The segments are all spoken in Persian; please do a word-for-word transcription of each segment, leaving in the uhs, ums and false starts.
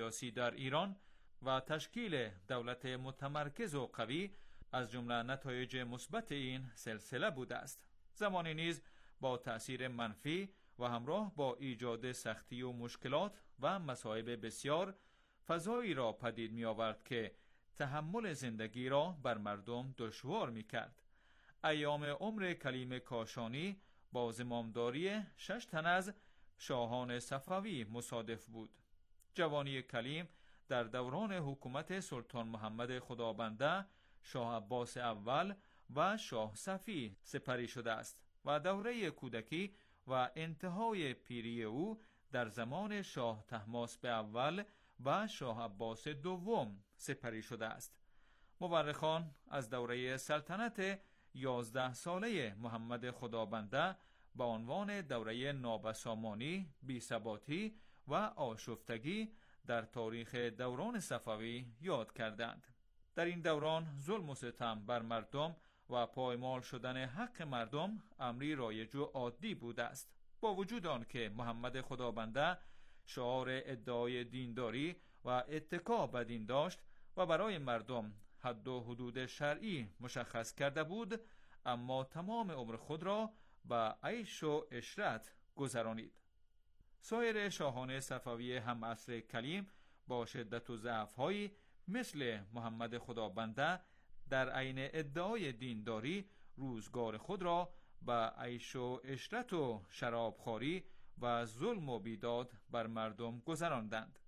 سیاسی در ایران و تشکیل دولت متمرکز و قوی از جمله نتایج مثبت این سلسله بوده است. زمانی نیز با تأثیر منفی و همراه با ایجاد سختی و مشکلات و مصائب بسیار، فضایی را پدید می آورد که تحمل زندگی را بر مردم دشوار می کرد. ایام عمر کلیم کاشانی با زمامداری شش تن از شاهان صفوی مصادف بود. جوانی کلیم در دوران حکومت سلطان محمد خدابنده، شاه عباس اول و شاه صفی سپری شده است و دوره کودکی و انتهای پیری او در زمان شاه طهماسب اول و شاه عباس دوم سپری شده است. مورخان از دوره سلطنت یازده ساله محمد خدابنده با عنوان دوره نابسامانی، بی‌ثباتی و آشفتگی در تاریخ دوران صفوی یاد کردند. در این دوران ظلم و ستم بر مردم و پایمال شدن حق مردم امری رایج و عادی بوده است. با وجود آن که محمد خدابنده شعار ادعای دینداری و اتکا به دین داشت و برای مردم حد و حدود شرعی مشخص کرده بود، اما تمام عمر خود را به عیش و عشرت گذرانید. سایر شاهان صفوی هم عصر کلیم با شدت و ضعف‌هایی مثل محمد خدابنده در عین ادعای دینداری روزگار خود را به عیش و عشرت و شرابخواری و ظلم و بیداد بر مردم گذراندند.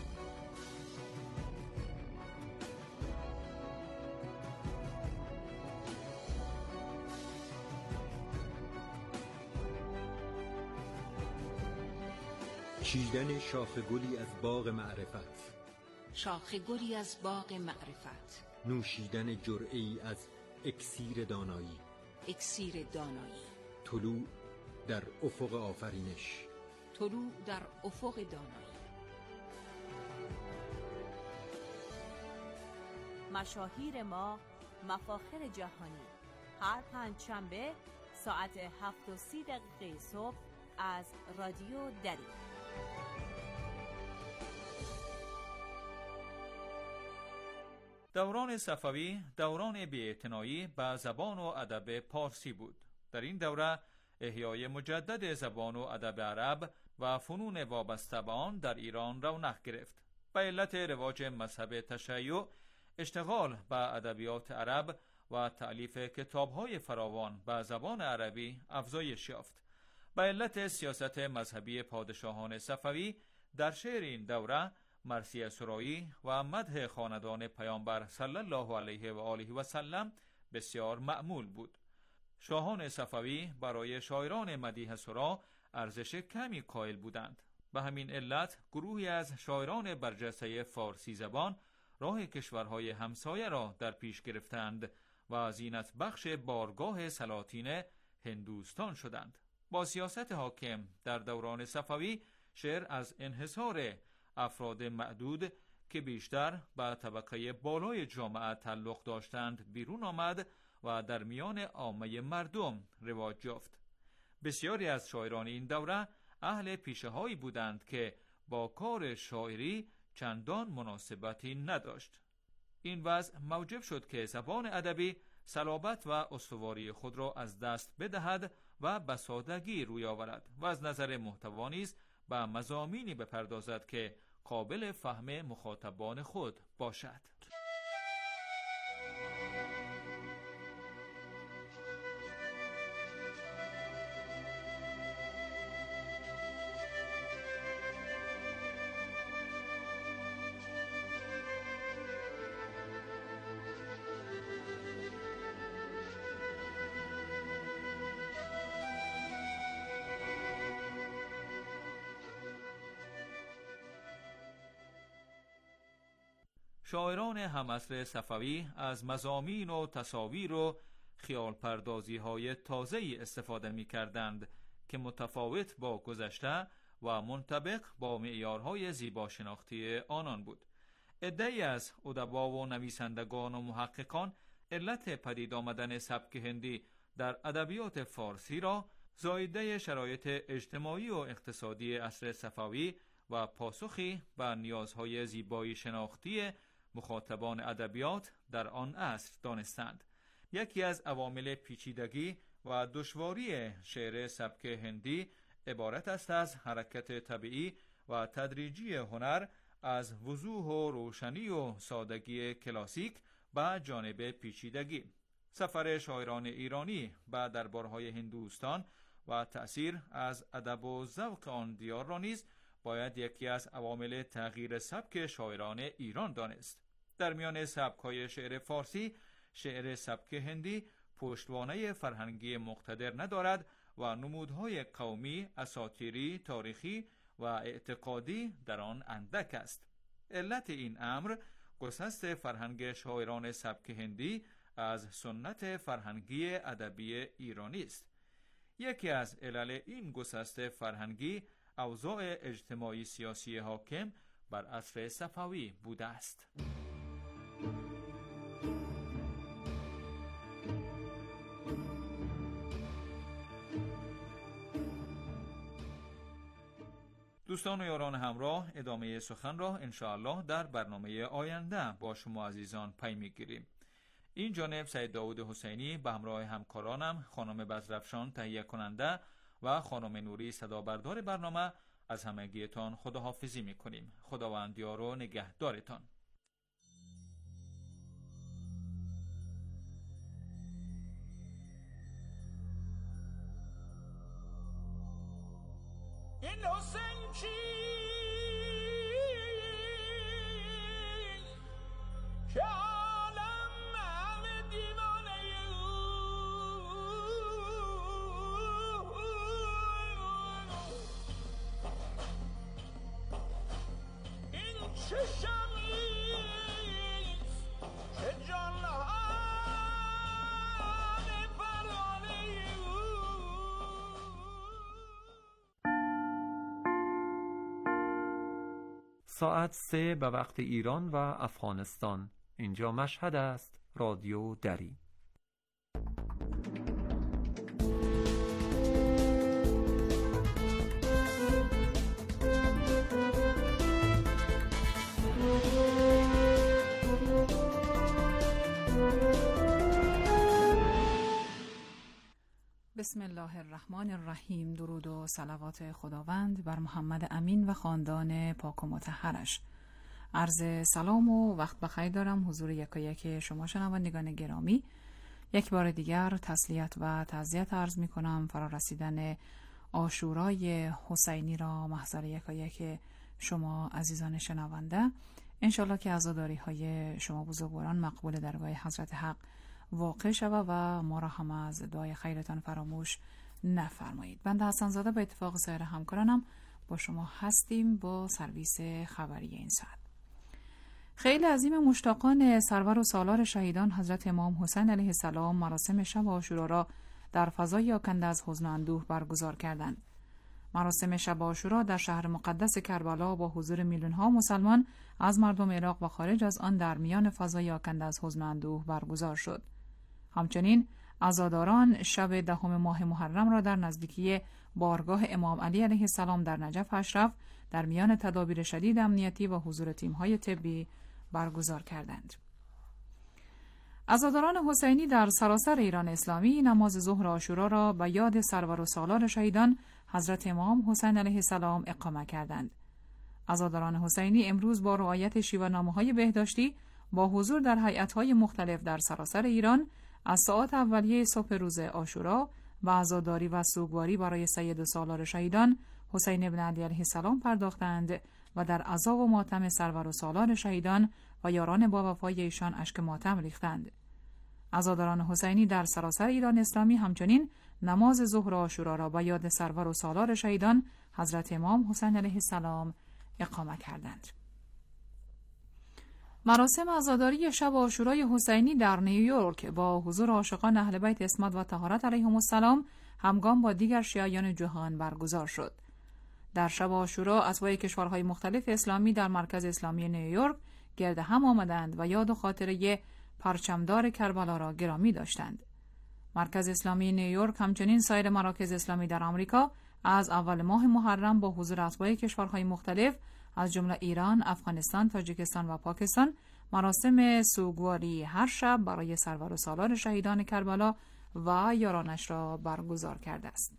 چیدن شاخ گلی از باغ معرفت، شاخ گلی از باغ معرفت، نوشیدن جرعه‌ای از اکسیر دانایی، اکسیر دانایی، طلوع در افق آفرینش، طلوع در افق دانایی. مشاهیر ما، مفاخر جهانی، هر پنجشنبه ساعت هفت و سی دقیقه صبح از رادیو دری. دوران صفوی دوران بی‌اعتنایی به زبان و ادب پارسی بود. در این دوره احیای مجدد زبان و ادب عرب و فنون وابسته به آن در ایران رونق گرفت. به علت رواج مذهب تشیع، اشتغال به ادبیات عرب و تألیف کتاب‌های فراوان به زبان عربی افزایش یافت. به علت سیاست مذهبی پادشاهان صفوی در شعر این دوره مرثیه سرایی و مدح خاندان پیامبر صلی الله علیه و آله و سلم بسیار معمول بود. شاهان صفوی برای شاعران مدیح سرا ارزش کمی قائل بودند. به همین علت گروهی از شاعران برجسته فارسی زبان راه کشورهای همسایه را در پیش گرفتند و زینت بخش بارگاه سلاطین هندوستان شدند. با سیاست حاکم در دوران صفوی شعر از انحصار افراد معدود که بیشتر به طبقه بالای جامعه تعلق داشتند بیرون آمد و در میان عامه مردم رواج یافت. بسیاری از شاعران این دوره اهل پیشه هایی بودند که با کار شاعری چندان مناسبتی نداشت. این وضع موجب شد که زبان ادبی صلابت و استواری خود را از دست بدهد و به سادگی روی آورد و از نظر محتوا نیز به مضامینی بپردازد که قابل فهم مخاطبان خود باشد. شاعران همعصر صفوی از مضامین و تصاویر و خیال پردازی های تازه‌ای استفاده می کردند که متفاوت با گذشته و منطبق با معیارهای زیبا شناختی آنان بود. عده‌ای از ادبا و نویسندگان و محققان علت پدید آمدن سبک هندی در ادبیات فارسی را زایده شرایط اجتماعی و اقتصادی عصر صفوی و پاسخی به نیازهای زیبایی شناختی مخاطبان ادبیات در آن عصر دانستند. یکی از عوامل پیچیدگی و دشواری شعر سبک هندی عبارت است از حرکت طبیعی و تدریجی هنر از وضوح و روشنی و سادگی کلاسیک به جانب پیچیدگی. سفر شاعران ایرانی به دربارهای هندوستان و تأثیر از ادب و ذوق آن دیار را نیز باید یکی از عوامل تغییر سبک شاعران ایران دانست. در میان سبک‌های شعر فارسی، شعر سبک هندی پشتوانه فرهنگی مقتدر ندارد و نمودهای قومی، اساطیری، تاریخی و اعتقادی در آن اندک است. علت این امر گسست فرهنگ شاعران سبک هندی از سنت فرهنگی ادبی ایرانی است. یکی از علل این گسست فرهنگی اوضاع اجتماعی سیاسی حاکم بر عصر صفوی بوده است. دوستان و یاران همراه، ادامه سخن را انشاءالله در برنامه آینده با شما عزیزان پی می‌گیریم. این جانب سید داود حسینی به همراه همکارانم خانم بزرفشان تهیه کننده و خانم نوری صدا بردار برنامه از همگیتان خداحافظی می‌کنیم. خداوند یار و نگهدارتان. این حسین چی که عالم همه دیوانه این چه شمیست که جان همه پرانه ساعت سه به وقت ایران و افغانستان. اینجا مشهد است. رادیو دری. بسم الله الرحمن الرحیم. درود و صلوات خداوند بر محمد امین و خاندان پاک و مطهرش. عرض سلام و وقت بخیر دارم حضور یکایک شما شنوندگان گرامی. یک بار دیگر تسلیت و تعزیت عرض می کنم فرا رسیدن عاشورای حسینی را محضر یکایک شما عزیزان شنونده. انشالله که عزاداری های شما بزرگواران مقبول درگاه حضرت حق واقع شود و ما را هم از دعای خیرتان فراموش نفرمایید. بنده حسن زاده به اتفاق سایر همکارانم با شما هستیم با سرویس خبری این ساعت. خیلی عظیم مشتاقان سرور و سالار شهیدان حضرت امام حسین علیه السلام مراسم شب عاشورا را در فضای آکنده از حزن و اندوه برگزار کردند. مراسم شب عاشورا در شهر مقدس کربلا با حضور میلیون‌ها مسلمان از مردم عراق و خارج از آن در میان فضای آکنده از حزن و اندوه برگزار شد. همچنین عزاداران شب دهم ماه محرم را در نزدیکی بارگاه امام علی علیه السلام در نجف اشرف در میان تدابیر شدید امنیتی و حضور تیم‌های طبی برگزار کردند. عزاداران حسینی در سراسر ایران اسلامی نماز ظهر عاشورا را به یاد سرور و سالار شهیدان حضرت امام حسین علیه السلام اقامه کردند. عزاداران حسینی امروز با رعایت شیوه‌نامه‌های بهداشتی با حضور در هیئت‌های مختلف در سراسر ایران از ساعات اولیه صبح روز عاشورا و عزاداری و سوگواری برای سید و سالار شهیدان حسین ابن علی علیه السلام پرداختند و در عزا و ماتم سرور و سالار شهیدان و یاران با وفای ایشان اشک ماتم ریختند. عزاداران حسینی در سراسر ایران اسلامی همچنین نماز ظهر عاشورا را به یاد سرور و سالار شهیدان حضرت امام حسین علیه السلام اقامه کردند. مراسم عزاداری شب عاشورای حسینی در نیویورک با حضور عاشقان اهل بیت عصمت و طهارت علیهم السلام همگام با دیگر شیعیان جهان برگزار شد. در شب عاشورا اتباع کشورهای مختلف اسلامی در مرکز اسلامی نیویورک گرد هم آمدند و یاد و خاطره پرچمدار کربلا را گرامی داشتند. مرکز اسلامی نیویورک همچنین سایر مراکز اسلامی در آمریکا از اول ماه محرم با حضور اتباع کشورهای مختلف از جمله ایران، افغانستان، تاجیکستان و پاکستان مراسم سوگواری هر شب برای سرور و سالار شهیدان کربلا و یارانش را برگزار کرده است.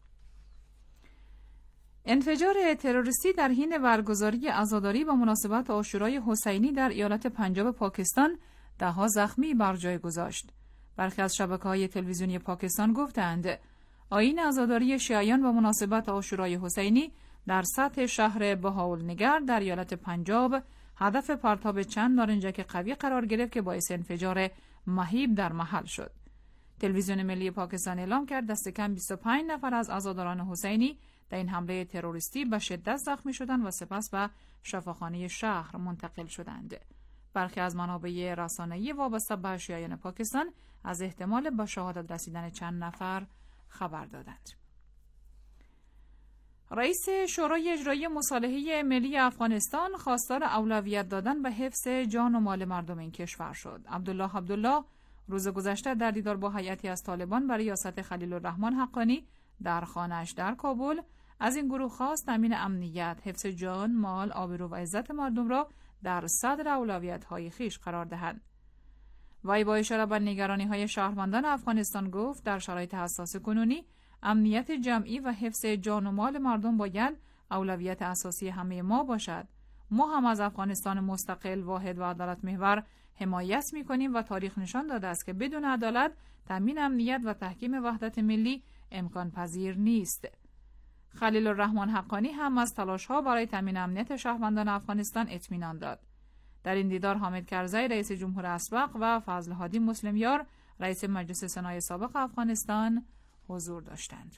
انفجار تروریستی در حین برگزاری عزاداری با مناسبت عاشورای حسینی در ایالت پنجاب پاکستان ده‌ها زخمی بر جای گذاشت. برخی از شبکه‌های تلویزیونی پاکستان گفتند آیین عزاداری شیعیان با مناسبت عاشورای حسینی در سطح شهر بهاولنگر در ایالت پنجاب هدف پرتاب چند نارنجک قوی قرار گرفت که باعث انفجار مهیب در محل شد. تلویزیون ملی پاکستان اعلام کرد دست کم بیست و پنج نفر از عزاداران حسینی در این حمله تروریستی به شدت زخمی شدند و سپس به شفاخانه شهر منتقل شدند. برخی از منابع رسانه‌ای وابسته به شیعیان پاکستان از احتمال به شهادت رسیدن چند نفر خبر دادند. رئیس شورای اجرایی مصالحه ملی افغانستان خواستار اولویت دادن به حفظ جان و مال مردم این کشور شد. عبدالله عبدالله روز گذشته در دیدار با هیئتی از طالبان برای ریاست خلیل الرحمن حقانی در خانه‌اش در کابل از این گروه خواست تامین امنیت، حفظ جان، مال، آبرو و عزت مردم را در صدر اولویت‌های خویش قرار دهند. وی با اشاره به نگرانی‌های شهروندان افغانستان گفت در شرایط حساس کنونی امنیت جمعی و حفظ جان و مال مردم باید اولویت اساسی همه ما باشد. ما هم از افغانستان مستقل، واحد و عدالت محور حمایت می‌کنیم و تاریخ نشان داده است که بدون عدالت تامین امنیت و تحکیم وحدت ملی امکان پذیر نیست. خلیل الرحمن حقانی هم از تلاش‌ها برای تامین امنیت شهروندان افغانستان اطمینان داد. در این دیدار حامد کرزی رئیس جمهور اسبق و فضل هادی مسلمیار رئیس مجلس سنای سابق افغانستان حضور داشتند.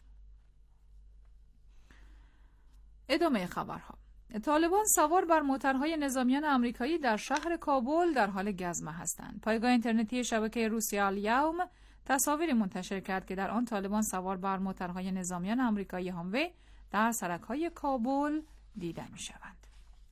ادامه خبرها. طالبان سوار بر موترهای نظامیان آمریکایی در شهر کابل در حال گزمه هستند. پایگاه اینترنتی شبکه روسیا الیوم تصاویری منتشر کرد که در آن طالبان سوار بر موترهای نظامیان آمریکایی هاموی در سرک‌های کابل دیده می‌شوند.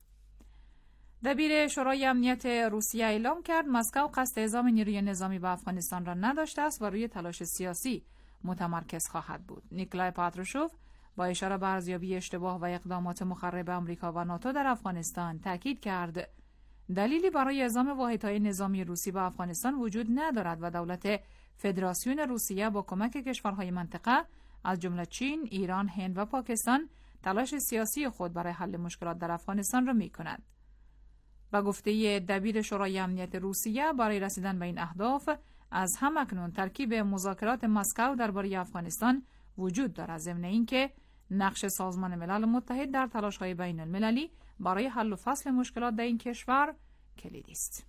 دبیر شورای امنیت روسیه اعلام کرد مسکو قصد اعزام نیروی نظامی به افغانستان را نداشته است و روی تلاش سیاسی متمرکز خواهد بود. نیکلای پاتروشوف با اشاره به ارزیابی اشتباه و اقدامات مخرب آمریکا و ناتو در افغانستان تاکید کرد دلیلی برای اعزام واحدهای نظامی روسی به افغانستان وجود ندارد و دولت فدراسیون روسیه با کمک کشورهای منطقه از جمله چین، ایران، هند و پاکستان تلاش سیاسی خود برای حل مشکلات در افغانستان را می‌کند. با گفته دبیر شورای امنیت روسیه برای رسیدن به این اهداف از همکنون ترکیب مذاکرات مسکو درباره افغانستان وجود دارد، ضمن اینکه نقش سازمان ملل متحد در تلاش‌های بین المللی برای حل و فصل مشکلات در این کشور کلیدی است.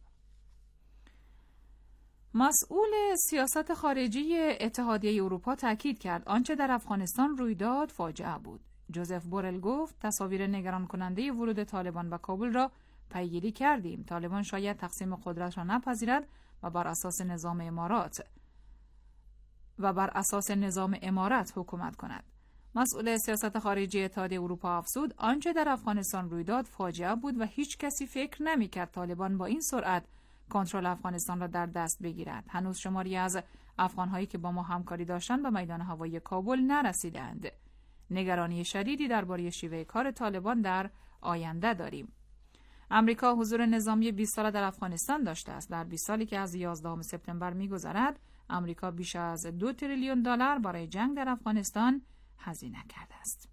مسئول سیاست خارجی اتحادیه اروپا تاکید کرد آنچه در افغانستان روی داد فاجعه بود. جوزف بورل گفت تصاویر نگران کننده ورود طالبان به کابل را پیگیری کردیم. طالبان شاید تقسیم قدرت را نپذیرد و بر اساس نظام امارات و بر اساس نظام امارت حکومت کند. مسئول سیاست خارجی اتحادیه اروپا افزود آنچه در افغانستان روی داد فاجعه بود و هیچ کسی فکر نمی‌کرد طالبان با این سرعت کنترل افغانستان را در دست بگیرد. هنوز شماری از افغان‌هایی که با ما همکاری داشتند به میدان هوایی کابل نرسیدند. نگرانی شدیدی درباره شیوه کار طالبان در آینده داریم. امریکا حضور نظامی بیست ساله در افغانستان داشته است. در بیست سالی که از یازدهم سپتامبر می‌گذرد، امریکا بیش از دو تریلیون دلار برای جنگ در افغانستان هزینه کرده است.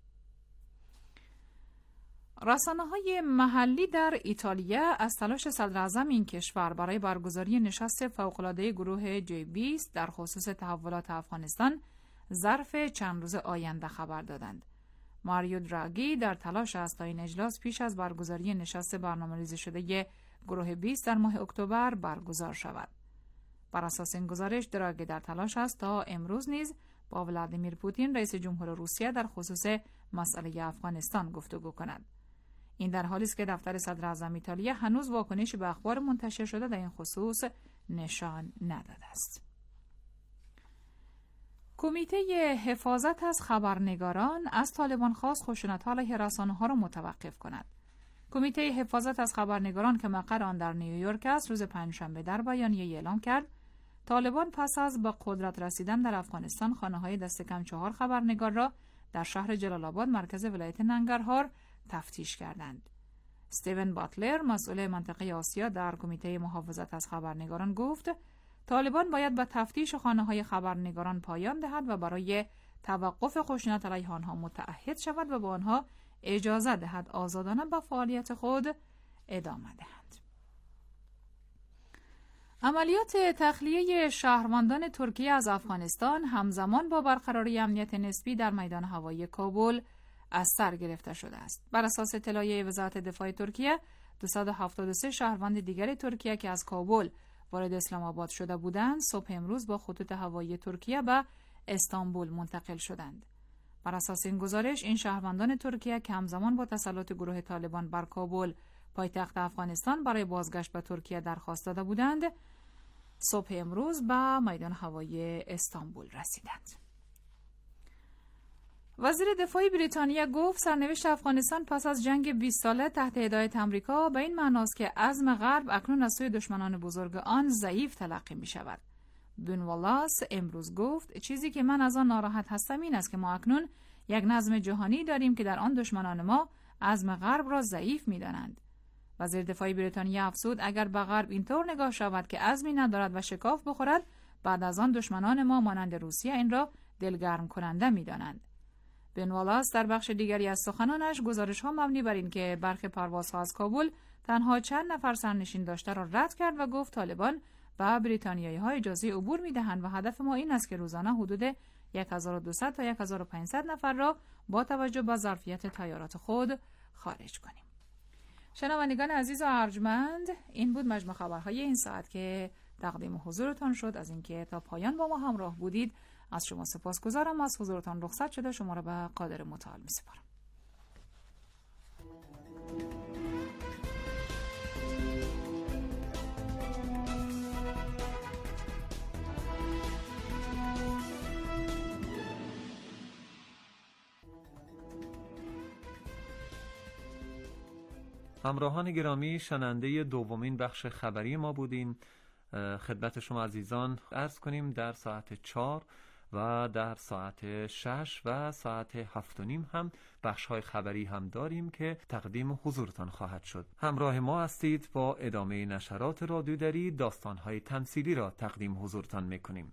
رسانه‌های محلی در ایتالیا از تلاش صدراعظم این کشور برای برگزاری نشست فوق‌العاده گروه جی بیست در خصوص تحولات افغانستان ظرف چند روز آینده خبر دادند. ماریو دراگی در تلاش است تا این اجلاس پیش از برگزاری نشست برنامه‌ریزی شده گروه بیست در ماه اکتبر برگزار شود. بر اساس این گزارش دراگی در تلاش است تا امروز نیز با ولادیمیر پوتین رئیس جمهور روسیه در خصوص مسئله افغانستان گفتگو کند. این در حالی است که دفتر صدر اعظم ایتالیا هنوز واکنشی به اخبار منتشر شده در این خصوص نشان نداده است. کمیته حفاظت از خبرنگاران از طالبان خواست خشونت‌ها علیه رسانه‌ها را متوقف کند. کمیته حفاظت از خبرنگاران که مقر آن در نیویورک است، روز پنجشنبه در بیانیه اعلام کرد طالبان پس از به قدرت رسیدن در افغانستان خانه‌های دست کم چهار خبرنگار را در شهر جلال آباد مرکز ولایت ننگرهار تفتیش کردند. استیون باتلر مسئول منطقه آسیا در کمیته محافظت از خبرنگاران گفت طالبان باید به تفتیش خانه‌های خبرنگاران پایان دهد و برای توقف خشونت علیه آنها متعهد شود و به آنها اجازه دهد آزادانه به فعالیت خود ادامه دهند. عملیات تخلیه شهروندان ترکیه از افغانستان همزمان با برقراری امنیت نسبی در میدان هوایی کابل از سر گرفته شده است. بر اساس اطلاعیه وزارت دفاع ترکیه، دویست و هفتاد و سه شهروند دیگر ترکیه که از کابل وارد اسلام آباد شده بودند، صبح امروز با خطوط هوایی ترکیه به استانبول منتقل شدند. بر اساس این گزارش، این شهروندان ترکیه که همزمان با تسلط گروه طالبان بر کابل پایتخت افغانستان برای بازگشت به ترکیه درخواست داده بودند، صبح امروز به میدان هوایی استانبول رسیدند. وزیر دفاع بریتانیا گفت سرنوشت افغانستان پس از جنگ بیست ساله تحت هدایت آمریکا به این معناست که عزم غرب اکنون از سوی دشمنان بزرگ آن ضعیف تلقی می شود. بن والاس امروز گفت چیزی که من از آن ناراحت هستم این است که ما اکنون یک نظم جهانی داریم که در آن دشمنان ما عزم غرب را ضعیف می دانند. وزیر دفاع بریتانیا افزود اگر به غرب اینطور نگاه شود که عزمی ندارد و شکاف بخورد، بعد از آن دشمنان ما مانند روسیه این را دلگرم کننده می دانند. بن والاس در بخش دیگری از سخنانش گزارش‌ها مبنی بر این که برخی پروازها از کابل تنها چند نفر سرنشین داشته را رد کرد و گفت طالبان به بریتانیایی‌ها اجازه عبور می‌دهند و هدف ما این است که روزانه حدود هزار و دویست تا هزار و پانصد نفر را با توجه به ظرفیت طیارات خود خارج کنیم. شنوندگان عزیز و ارجمند، این بود مجموع خبرهای این ساعت که تقدیم حضورتان شد. از اینکه تا پایان با ما همراه بودید از شما سپاسگزارم. از حضورتان رخصت شده شما را به قادر متعال می‌سپارم. همراهان گرامی، شنونده دومین بخش خبری ما بودین. خدمت شما عزیزان عرض کنیم در ساعت چهار و در ساعت شش و ساعت هفت و نیم هم بخش‌های خبری هم داریم که تقدیم حضورتان خواهد شد. همراه ما هستید. با ادامه نشرات رادیو دری داستان‌های تمثیلی را تقدیم حضورتان می‌کنیم.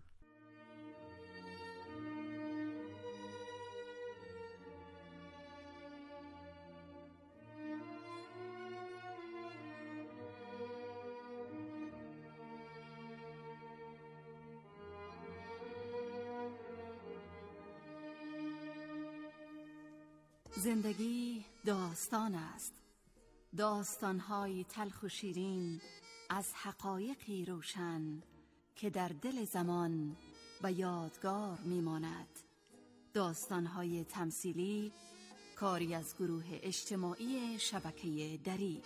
زندگی داستان است، داستان‌های تلخ و شیرین از حقایقی روشن که در دل زمان به یادگار می‌ماند. داستان‌های تمثیلی کاری از گروه اجتماعی شبکه دری.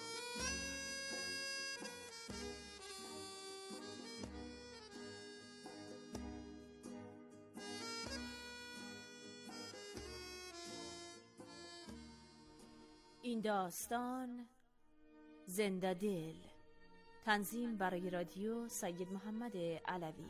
این داستان زنده دل، تنظیم برای رادیو سید محمد علوی.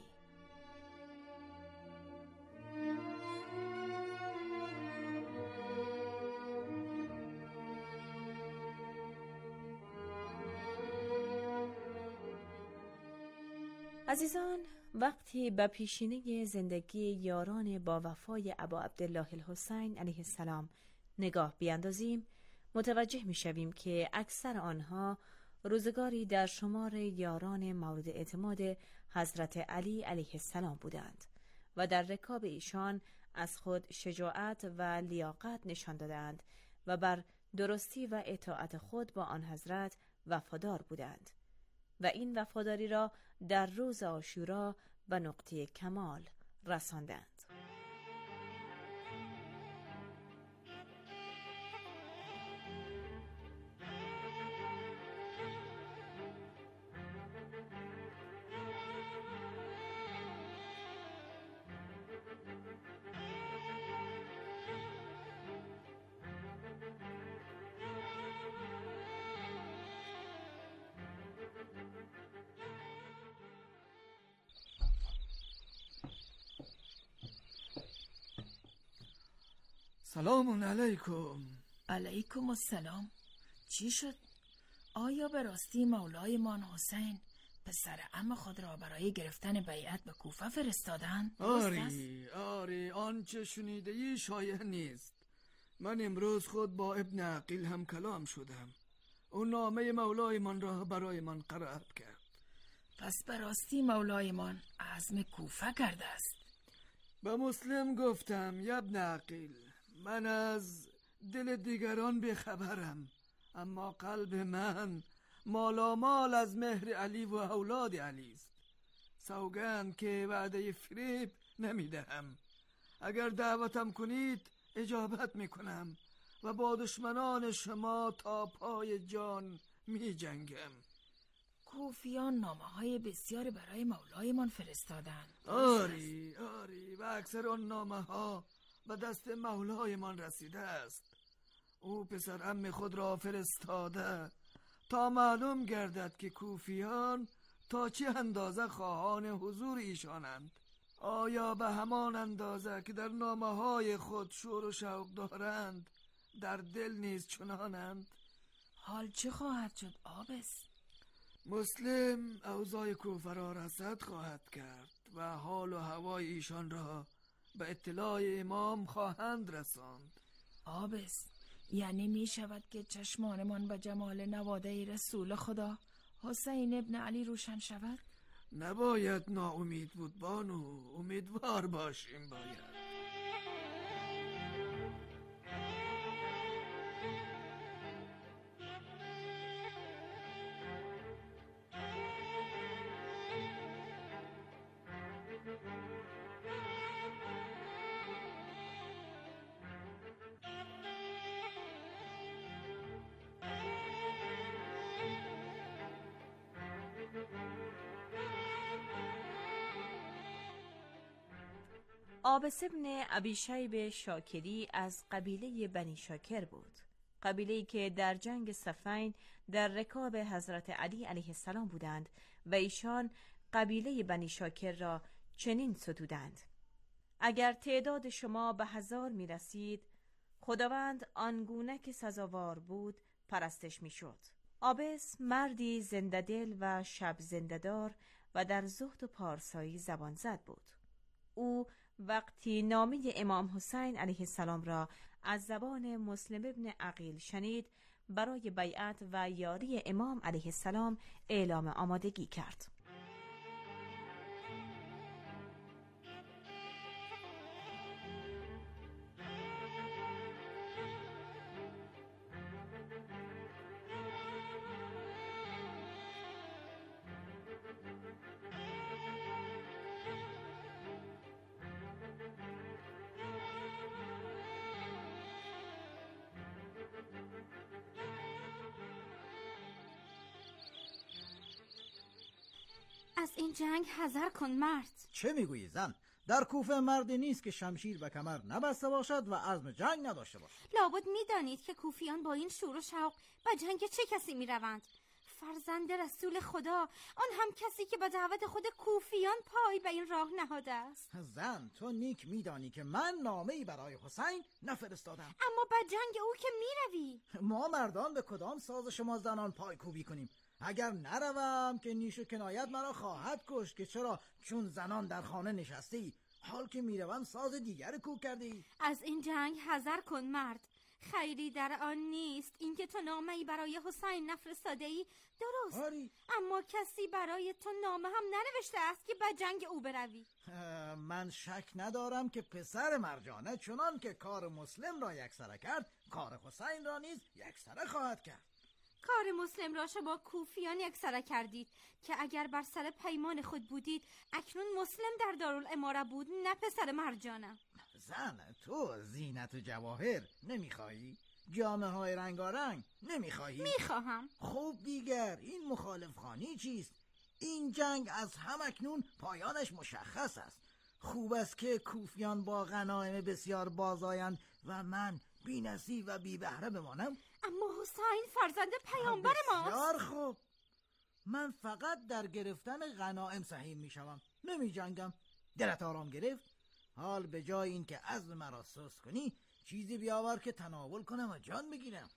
عزیزان، وقتی به پیشینه زندگی یاران با وفای ابا عبدالله الحسین علیه السلام نگاه بیاندازیم، متوجه می شویم که اکثر آنها روزگاری در شمار یاران مورد اعتماد حضرت علی علیه السلام بودند و در رکاب ایشان از خود شجاعت و لیاقت نشان دادند و بر درستی و اطاعت خود با آن حضرت وفادار بودند و این وفاداری را در روز عاشورا به نقطه کمال رساندند. سلام علیکم. علیکم السلام. چی شد؟ آیا به راستی مولایمان حسین پسر عم خود را برای گرفتن بیعت به کوفه فرستادن؟ آری آری آنچه شنیده ای شایع نیست. من امروز خود با ابن عقیل هم کلام شدم. او نامه مولایمان را برای من قرائت کرد. پس به راستی مولایمان عزم کوفه کرده است. به مسلم گفتم یا ابن عقیل، من از دل دیگران بخبرم، اما قلب من مالامال از مهر علی و اولاد علی است. سوگند که وعده فریب نمیدهم. اگر دعوتم کنید اجابت میکنم و با دشمنان شما تا پای جان می جنگم. کوفیان نامه های بسیار برای مولایمان فرستادن. آری آری و اکثر آن نامه ها به دست مولایمان رسیده است. او پسر عم خود را فرستاده تا معلوم گردد که کوفیان تا چه اندازه خواهان حضور ایشانند. آیا به همان اندازه که در نامه های خود شور و شوق دارند در دل نیز چنانند؟ حال چه خواهد شد آبس؟ مسلم اوضاع کوفه را رصد خواهد کرد و حال و هوای ایشان را به اطلاع امام خواهند رساند. آبس، یعنی می شود که چشمانمان به جمال نواده رسول خدا حسین ابن علی روشن شود؟ نباید ناامید بود بانو، امیدوار باشیم باید. عابس ابن ابی شیب شاکری از قبیله بنی شاکر بود، قبیله‌ای که در جنگ صفین در رکاب حضرت علی علیه السلام بودند و ایشان قبیله بنی شاکر را چنین ستودند: اگر تعداد شما به هزار می رسید، خداوند آنگونه که سزاوار بود پرستش می شد. عابس مردی زنده‌دل و شب زنده‌دار و در زهد و پارسایی زبان زد بود. او وقتی نامه امام حسین علیه السلام را از زبان مسلم ابن عقیل شنید، برای بیعت و یاری امام علیه السلام اعلام آمادگی کرد. از این جنگ حذر کن مرد. چه میگویی زن؟ در کوفه مردی نیست که شمشیر به کمر نبسته باشد و عزم جنگ نداشته باشد. لابد میدانید که کوفیان با این شور و شوق به جنگ چه کسی میروند؟ فرزند رسول خدا، آن هم کسی که به دعوت خود کوفیان پای به این راه نهاده است. زن، تو نیک میدانی که من نامه‌ای برای حسین نفرستادم. اما به جنگ او که میروی. ما مردان به کدام ساز شما زنان پای کوبی کنیم؟ اگر نروم که نیش و کنایت مرا خواهد کشت که چرا چون زنان در خانه نشستی، حال که میروم ساز دیگر کوک کردی. از این جنگ حذر کن مرد. خیری در آن نیست اینکه تو نامه‌ای برای حسین نفرستاده ای، درست آری. اما کسی برای تو نامه هم ننوشته است که به جنگ او بروی. من شک ندارم که پسر مرجانه چنان که کار مسلم را یکسره کرد، کار حسین را نیز یکسره خواهد کرد. کار مسلم را شما کوفیان یکسره کردید که اگر بر سر پیمان خود بودید اکنون مسلم در دارالاماره بود، نه پسر مرجانه. زن، تو زینت و جواهر نمیخواهی؟ جامه های رنگارنگ نمیخواهی؟ میخواهم. خوب دیگر این مخالف خانی چیست؟ این جنگ از هم اکنون پایانش مشخص است. خوب است که کوفیان با غنایم بسیار بازآیند و من بی نصیب و بی بهره بمانم. اما حسین فرزند پیامبر ماست. بسیار خوب، من فقط در گرفتن غنایم سهیم می شوم، نمی جنگم. دلت آرام گرفت؟ حال به جای این که عزم مرا سست کنی، چیزی بیاور که تناول کنم و جان بگیرم.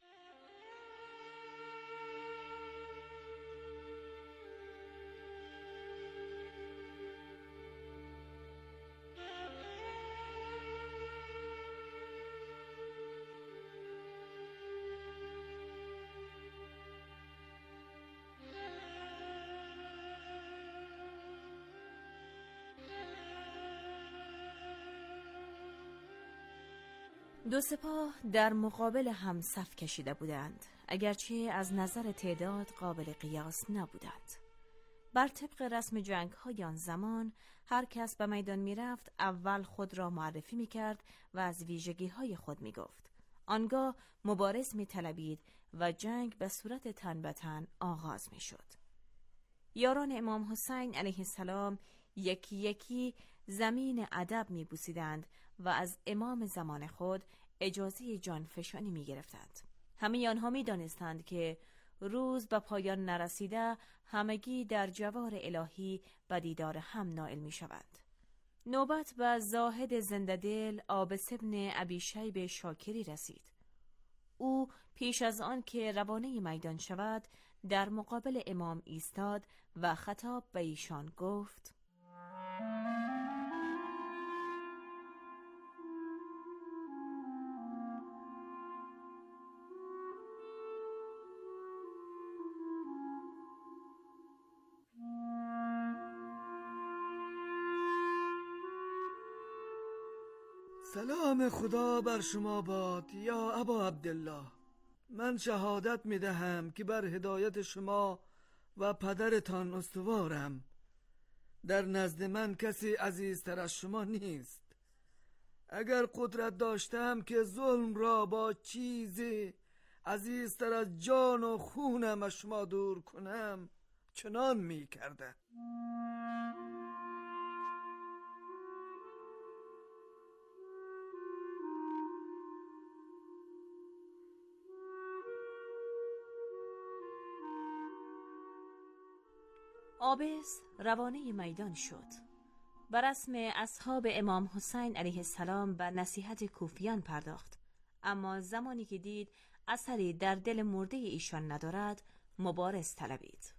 دو سپاه در مقابل هم صف کشیده بودند، اگرچه از نظر تعداد قابل قیاس نبودند. بر طبق رسم جنگ های آن زمان هر کس به میدان می رفت اول خود را معرفی می کرد و از ویژگی های خود می گفت. آنگاه مبارز می طلبید و جنگ به صورت تن به تن آغاز می شد. یاران امام حسین علیه السلام یکی یکی زمین ادب می بوسیدند و از امام زمان خود اجازه جانفشانی می گرفتند. همه آنها می دانستند که روز به پایان نرسیده همگی در جوار الهی به دیدار هم نائل می شوند. نوبت به زاهد زنده‌دل عابس ابن ابی شیبه شاکری رسید. او پیش از آن که روانه میدان شود در مقابل امام ایستاد و خطاب به ایشان گفت: سلام خدا بر شما باد یا ابا عبدالله. من شهادت می دهم که بر هدایت شما و پدرتان استوارم. در نزد من کسی عزیزتر از شما نیست. اگر قدرت داشتم که ظلم را با چیزی عزیزتر از جان و خونم از شما دور کنم چنان می کردم. عابس روانه میدان شد. بر رسم اصحاب امام حسین علیه السلام به نصیحت کوفیان پرداخت، اما زمانی که دید اثری در دل مرده ایشان ندارد مبارز طلبید.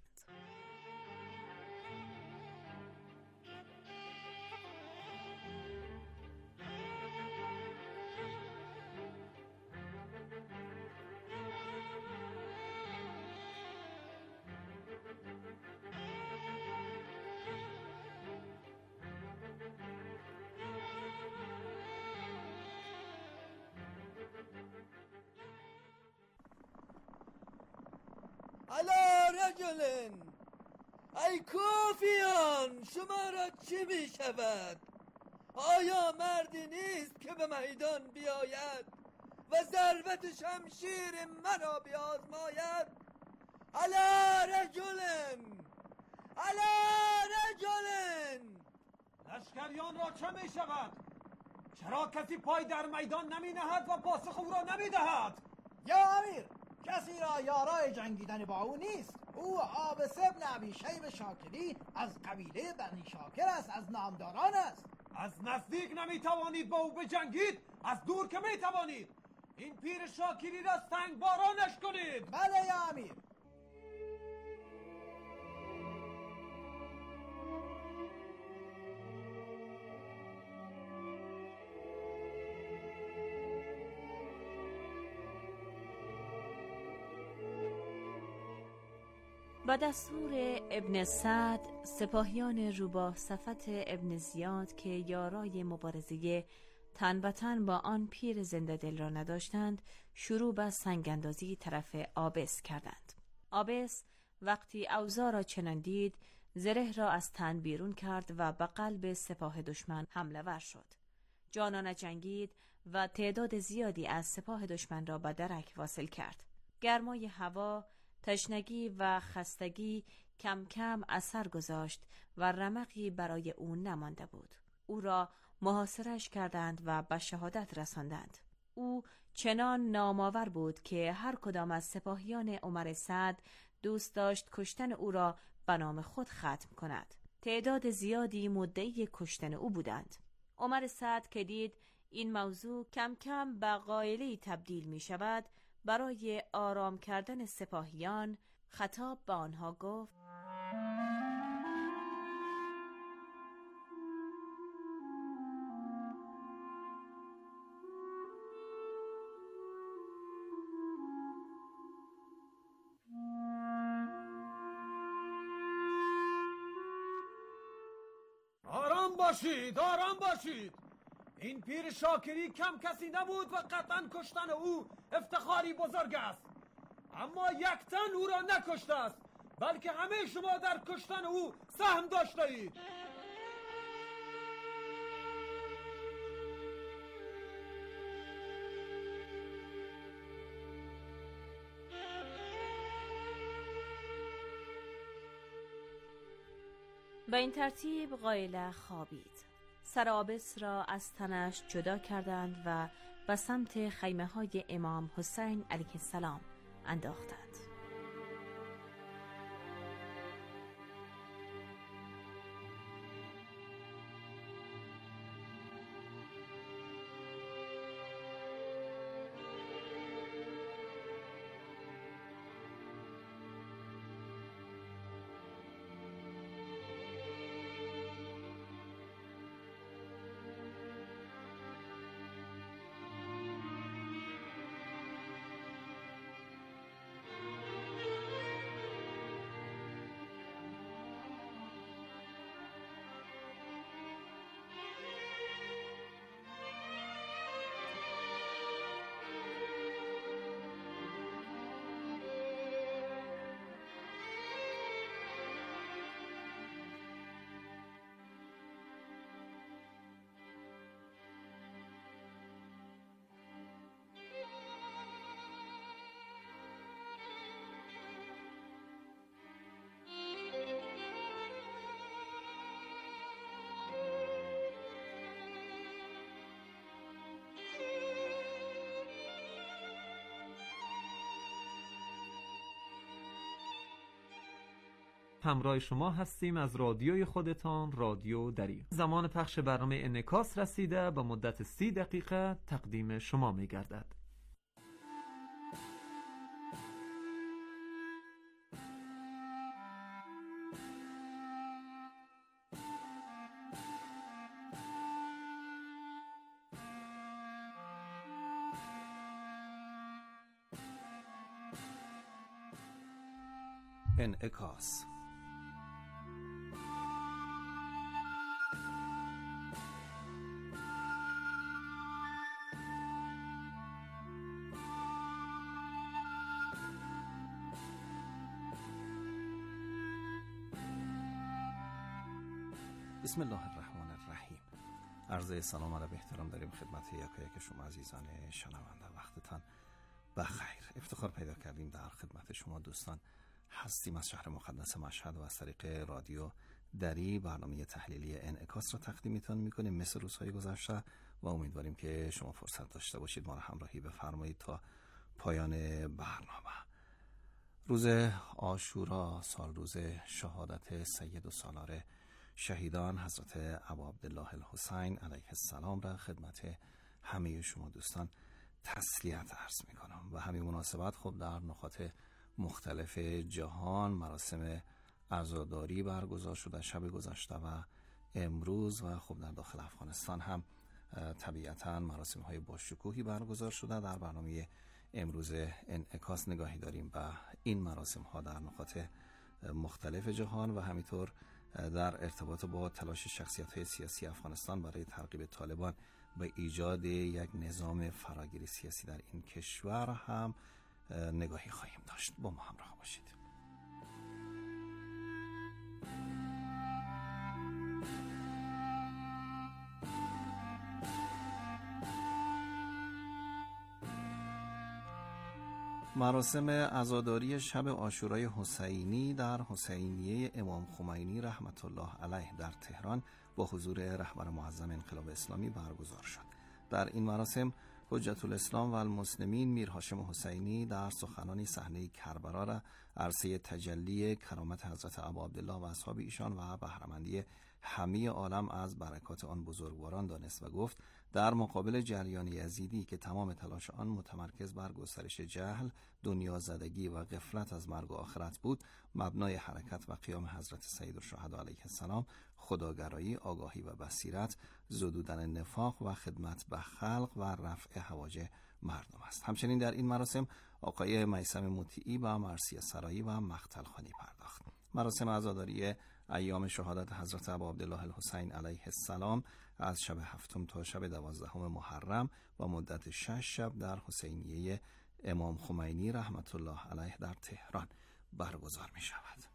علا رجلن، ای کوفیان شما را چی می شود؟ آیا مردی نیست که به میدان بیاید و ضربت شمشیر مرا بیازماید؟ علا رجلن، علا رجلن. لشکریان را چه می شود؟ چرا کسی پای در میدان نمی نهد و پاسخ او را نمی دهد؟ یا امیر، کسی را یارای جنگیدن با او نیست. او عابس ابن ابی شیبه شاکری از قبیله بنی شاکر است، از نامداران است. از نزدیک نمی توانید با او بجنگید، از دور که می توانید. این پیر شاکری را سنگ بارانش کنید. بله یا امیر. با دستور ابن سعد سپاهیان روباه صفت ابن زیاد که یارای مبارزه تن به تن با آن پیر زنده دل را نداشتند شروع به سنگاندازی طرف عابس کردند. عابس وقتی اوضاع را چنان دید زره را از تن بیرون کرد و به قلب سپاه دشمن حمله ور شد. جانانه جنگید و تعداد زیادی از سپاه دشمن را به درک واصل کرد. گرمای هوا، تشنگی و خستگی کم کم اثر گذاشت و رمقی برای او نمانده بود. او را محاصرش کردند و به شهادت رساندند. او چنان نامآور بود که هر کدام از سپاهیان عمر سعد دوست داشت کشتن او را به نام خود ختم کند. تعداد زیادی مدعی کشتن او بودند. عمر سعد که دید این موضوع کم کم به قائله‌ای تبدیل می شود، برای آرام کردن سپاهیان خطاب به آنها گفت: آرام باشید، آرام باشید. این پیر شاکری کم کسی نبود و قطعا کشتن او افتخاری بزرگ است، اما یک تن او را نکشته است، بلکه همه شما در کشتن او سهم داشته اید. به این ترتیب قائله خوابید. سر آبس را از تنش جدا کردند و به سمت خیمه های امام حسین علیه السلام انداختند. همراه شما هستیم از رادیوی خودتان، رادیو دری. زمان پخش برنامه انعکاس رسیده، به مدت سی دقیقه تقدیم شما می گردد. انعکاس. بسم الله الرحمن الرحیم. عرض سلام و احترام داریم خدمت یکایک که شما عزیزان شنونده. وقتتان بخیر. افتخار پیدا کردیم در خدمت شما دوستان هستیم از شهر مقدس مشهد و از طریق رادیو دری برنامه تحلیلی انعکاس را تقدیمتان میکنیم مثل روزهای گذشته و امیدواریم که شما فرصت داشته باشید ما را همراهی بفرمایید تا پایان برنامه. روز عاشورا، سال روز شهادت سید و سالار شهیدان حضرت ابا عبدالله الحسین علیه السلام را خدمت همه شما دوستان تسلیت عرض میکنم و همین مناسبت خب در نقاط مختلف جهان مراسم عزاداری برگزار شده شب گذشته و امروز و خب در داخل افغانستان هم طبیعتاً مراسم های باشکوهی برگزار شده. در برنامه امروز انعکاس نگاهی داریم به این مراسم ها در نقاط مختلف جهان و همینطور در ارتباط با تلاش شخصیت های سیاسی افغانستان برای ترغیب طالبان به ایجاد یک نظام فراگیر سیاسی در این کشور هم نگاهی خواهیم داشت. با ما همراه باشید. مراسم عزاداری شب عاشورای حسینی در حسینیه امام خمینی رحمت الله علیه در تهران با حضور رهبر معظم انقلاب اسلامی برگزار شد. در این مراسم حجت الاسلام و المسلمین میر هاشم حسینی در سخنانی صحنه کربلا را عرصه تجلی کرامت حضرت ابا عبدالله و اصحاب ایشان و بهره‌مندی همه عالم از برکات آن بزرگواران دانست و گفت در مقابل جریان یزیدی که تمام تلاش آن متمرکز بر گسترش جهل، دنیا زدگی و غفلت از مرگ و آخرت بود، مبنای حرکت و قیام حضرت سید الشهدا علیه السلام خداگرایی، آگاهی و بصیرت، زدودن نفاق و خدمت به خلق و رفع حوایج مردم است. همچنین در این مراسم آقای میثم مطیعی و مرثیه سرایی و مقتل خوانی پرداخت. مراسم عزاداری ایام شهادت حضرت ابا عبدالله الحسین علیه السلام از شب هفتم تا شب دوازدهم محرم و مدت شش شب در حسینیه امام خمینی رحمت الله علیه در تهران برگزار می شود.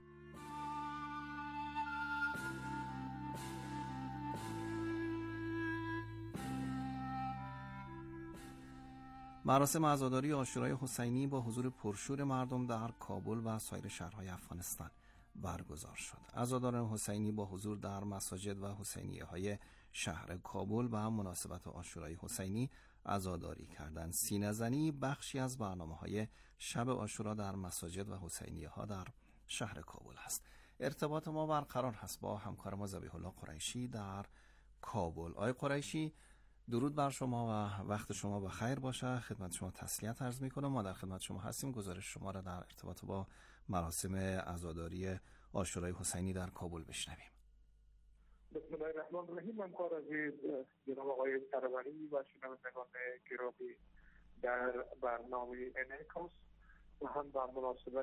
مراسم عزاداری عاشورای حسینی با حضور پرشور مردم در کابل و سایر شهرهای افغانستان برگزار شد. عزاداران حسینی با حضور در مساجد و حسینیه های شهر کابل و مناسبت عاشورای حسینی عزاداری کردند. سینه زنی بخشی از برنامه‌های شب عاشورا در مساجد و حسینیه ها در شهر کابل است. ارتباط ما برقرار هست با همکار ما ذبیح الله قریشی در کابل. آقای قریشی، درود بر شما و وقت شما بخیر باشه. خدمت شما تسلیت عرض می‌کنم. ما در خدمت شما هستیم. گزارش شما را در ارتباط با مراسم عزاداری عاشورای حسینی در کابل بشنویم. بسم الله الرحمن الرحیم. همکار عزیز جناب آقای سروری و شنوندگان گرامی، در برنامه انعکاس و هم به مناسبت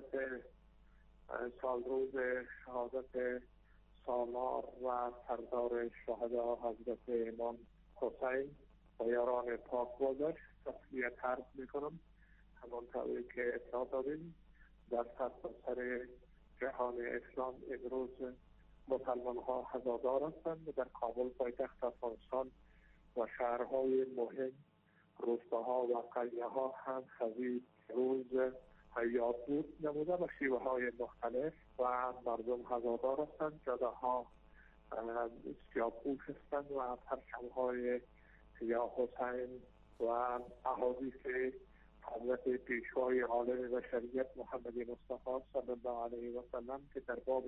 سالروز شهادت سالار و سردار شهدا حضرت امام حسین و یاران پاک بازش تسلیت عرض میکنم. همانطوری که اطلاع دادیم در سرتاسر جهان اسلام امروز مسلمان ها عزادار هستند و در کابل پایتخت افغانستان و شهرهای مهم، روستاها و قریه ها هم خزی روز یاد بود نموده و شیوه های مختلف و مردم عزادار هستند. جاده ها سیاه‌پوش هستند و پرچم های یا حسین و احادیث حضرت پیشوای عالم بشریت محمد مصطفی صلی الله علیه و سلم که در باب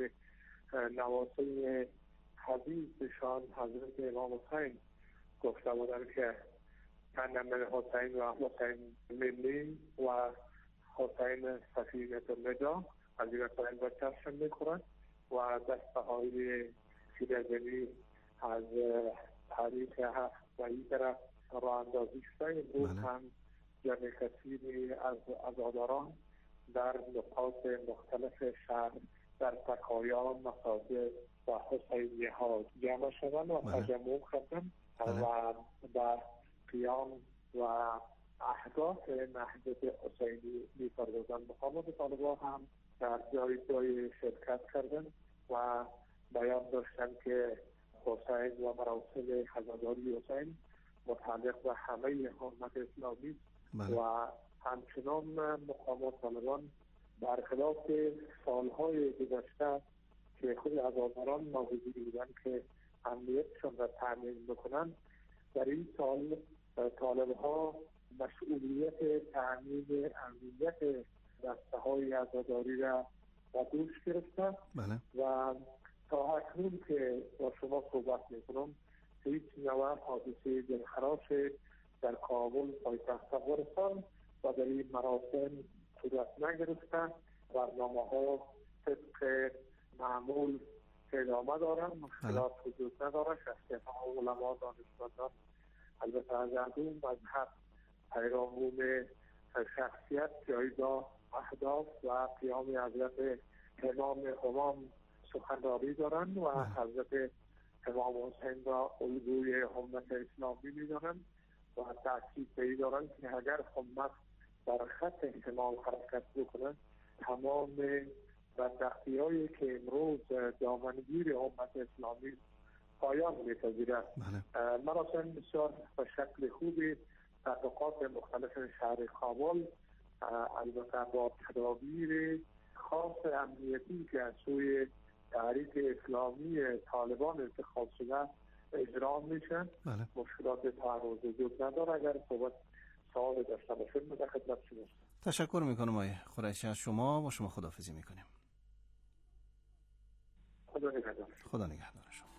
نواسه حدیثشان حضرت امام حسین گفته بودند که من من حسین و حسین ملی و حسین سفینه النجا از این حسین بچه‌شان می‌خورند و دسته های سیرزنی از تاریخ هفت و این طرف راه اندازی شده. امروز هم جمع کثیری از عزاداران در نقاط مختلف شهر در سکایان، مساجد و حسینیه ها جمع شدن و تجمع کردن و در قیام و اهداف نهضت حسینی می‌پردازند. مقامات طالبان هم در جای جای شرکت کردن و بیان داشتن که حسین و مراسم عزاداری حسین متعلق به همه امت اسلامی و همچنان مقامات طالبان برخلاف سالهای گذشته که خود عزاداران ناگزیر بودند که امنیتشان را تامین بکنند، در این سال طالبها مسئولیت تامین امنیت دسته های عزاداری را به دوش گرفتند و تا اکنون که با شما صحبت میکنم هیچ نوع حادثه دلخراش در کابل پایتخت افغانستان و در این مراسم صورت نگرفتند. برنامه ها طبق معمول ادامه دارند، مشکلات وجود ندارد. شخصیت ها، علما، دانشمندان، البته از هر مذهب پیرامون شخصیت جایگاه، اهداف و قیام حضرت امام همام سخنرانی دارند و حضرت امام حسین را الگوی امت اسلامی می‌دانند و تأکید به این دارند که اگر امت در خط امام حرکت بکنند تمام بدبختی‌هایی که امروز دامنگیر امت اسلامی پایان می‌پذیرد. مراسم بسیار به شکل خوبی در نقاط مختلف شهر کابل البته با تدابیر خاص امنیتی که از سوی تحریک اسلامی طالبان انتخاب شده اجرا میشن. مشکلات تعرض وجود نداره. اگر صحبت سوال داشته باشید در خدمت شما. تشکر میکنم آقای قریشی از شما. با شما خداحافظی میکنیم. خدا نگهدار. خدا نگهدار شما.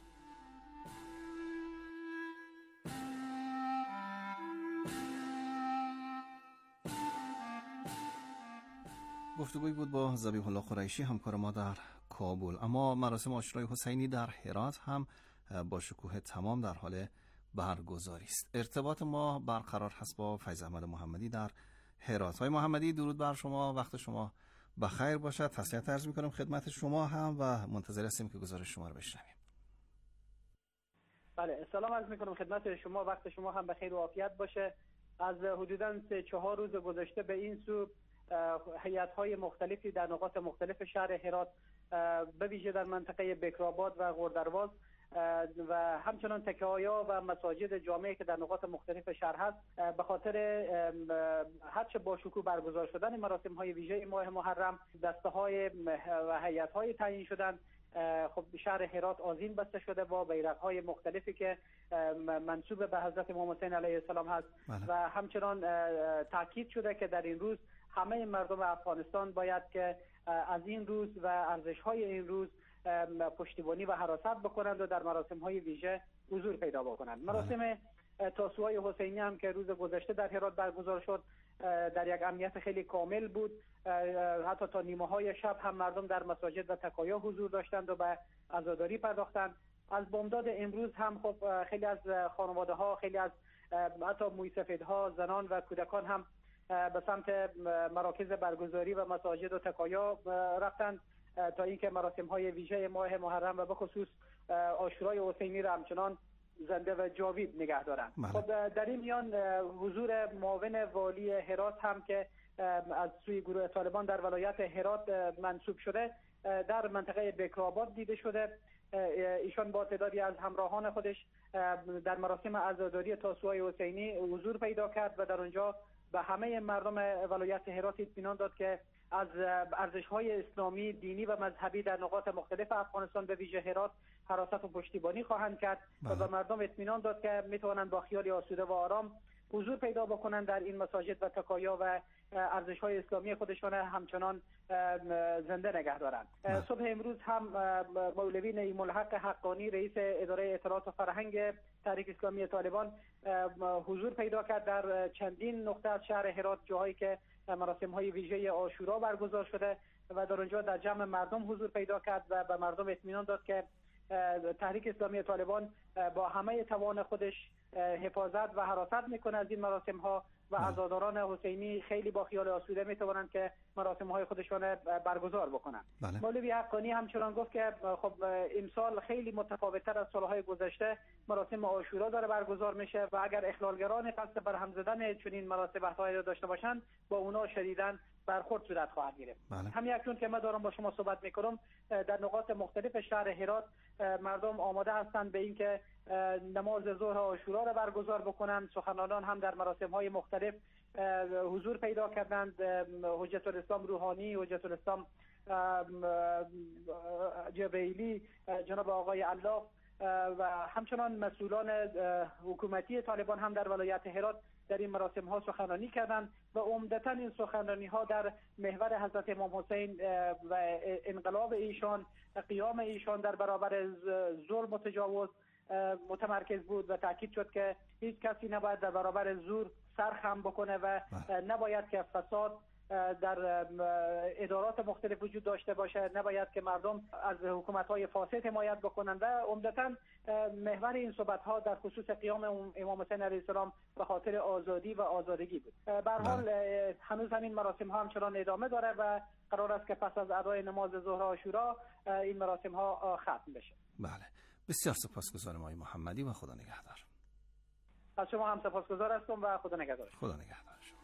گفتگوی بود با ذبیح الله قریشی، همکار ما در کابل. اما مراسم عاشورای حسینی در هرات هم با شکوه تمام در حال برگزاری است. ارتباط ما برقرار هست با فیض احمد محمدی در هرات. های محمدی، درود بر شما، وقت شما بخیر باشد. تسلیت عرض می‌کنم خدمت شما هم و منتظر هستیم که گزارش شما رو بشنویم. بله، سلام عرض می‌کنم خدمت شما، وقت شما هم بخیر و عافیت باشه. از حدوداً سه چهار روز گذشته به این سو هیئت‌های مختلفی در نقاط مختلف شهر هرات، به ویژه در منطقه بکرآباد و غوردرواز و همچنان تکه‌ها و مساجد جامعه که در نقاط مختلف شهر هست، به خاطر هرچه با شکوه برگزار شدن مراسم‌های ویژه ماه محرم، دسته‌های و هیئت‌های تعیین شدن. خب شهر هرات آذین بسته شده با بیرق‌های مختلفی که منسوب به حضرت امام حسین علیه السلام هست بله. و همچنان تاکید شده که در این روز همه مردم افغانستان باید که از این روز و ارزش‌های این روز پشتیبانی و حراست بکنند و در مراسم‌های ویژه حضور پیدا بکنند. مراسم تاسوعای حسینی هم که روز گذشته در هرات برگزار شد در یک امنیت خیلی کامل بود. حتی تا نیمه‌های شب هم مردم در مساجد و تکایا حضور داشتند و به عزاداری پرداختند. از بامداد امروز هم خب خیلی از خانواده‌ها، خیلی از حتی مویسفیدها، زنان و کودکان هم به سمت مراکز برگزاری و مساجد و تکایا رفتند تا اینکه مراسم‌های ویژه ماه محرم و به خصوص عاشورای حسینی را همچنان زنده و جاوید نگه دارند. خب در این میان حضور معاون والی هرات هم که از سوی گروه طالبان در ولایت هرات منصوب شده در منطقه بکرآباد دیده شده. ایشان با تعدادی از همراهان خودش در مراسم عزاداری تاسوعای حسینی حضور پیدا کرد و در اونجا به همه مردم ولایت هرات اطمینان داد که از ارزش‌های اسلامی، دینی و مذهبی در نقاط مختلف افغانستان به ویژه هرات حراست و پشتیبانی خواهند کرد و به مردم اطمینان داد که میتوانند با خیال آسوده و آرام حضور پیدا بکنند در این مساجد و تکایا و ارزش‌های اسلامی خودشان همچنان زنده نگه دارند. صبح امروز هم مولوی نعیم الحق حقانی، رئیس اداره اطلاعات و فرهنگ تحریک اسلامی طالبان، حضور پیدا کرد در چندین نقطه از شهر هرات، جاهایی که مراسم‌های ویژه عاشورا برگزار شده و در اونجا در جمع مردم حضور پیدا کرد و به مردم اطمینان داد که تحریک اسلامی طالبان با همه توان خودش حفاظت و حراست میکنه از این مراسم ها و عزاداران حسینی خیلی با خیال آسوده میتوانند که مراسم های خودشان برگزار بکنند. بله. مولوی حقانی همچنان گفت که خب امسال خیلی متفاوت‌تر از سالهای گذشته مراسم عاشورا داره برگزار میشه و اگر اخلالگران قصد برهم زدن چنین مراسم های داشته باشند با اونا شدیداً برخورد صورت خواهد گرفت. بله. همین اکنون که من دارم با شما صحبت میکنم در نقاط مختلف شهر هرات مردم آماده هستند به اینکه نماز ظهر عاشورا را برگزار بکنند. سخنرانان هم در مراسم‌های مختلف حضور پیدا کردند. حجت الاسلام روحانی، حجت الاسلام جبیلی، جناب آقای علاف و همچنان مسئولان حکومتی طالبان هم در ولایت هرات در این مراسم ها سخنرانی کردند و عمدتاً این سخنرانی ها در محور حضرت امام حسین و انقلاب ایشان، قیام ایشان در برابر ظلم و تجاوز متمرکز بود و تاکید شد که هیچ کسی نباید در برابر زور سر خم بکنه و نباید که فساد در ادارات مختلف وجود داشته باشه، نباید که مردم از حکومت‌های فاسد حمایت بکنند و عمدتاً محور این صحبت‌ها در خصوص قیام امام حسین علیه السلام به خاطر آزادی و آزادگی بود. به هر حال هنوز همین مراسم‌ها همچنان ادامه داره و قرار است که پس از ادای نماز ظهر عاشورا این مراسم‌ها ختم بشه. بله، بسیار سپاسگزارم آقای محمدی و خدا نگهدار. از شما هم سپاسگزار هستم و خدا نگهدار. خدا نگهدار شما.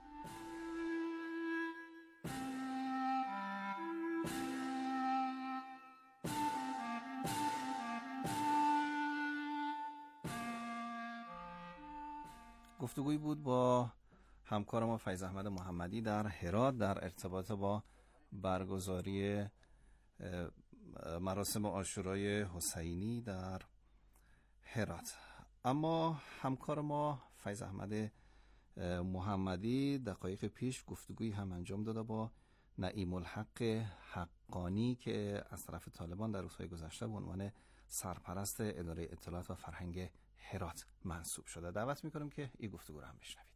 گفتگویی بود با همکار ما فیض احمد محمدی در هرات در ارتباط با برگزاری مراسم عاشورای حسینی در هرات. اما همکار ما فیض احمد محمدی دقایق پیش گفتگویی هم انجام داده با نعیم الحق حقانی که از طرف طالبان در روزهای گذشته به عنوان سرپرست اداره اطلاعات و فرهنگ هرات منصوب شده. دعوت میکنم که این گفتگو رو هم بشنوید.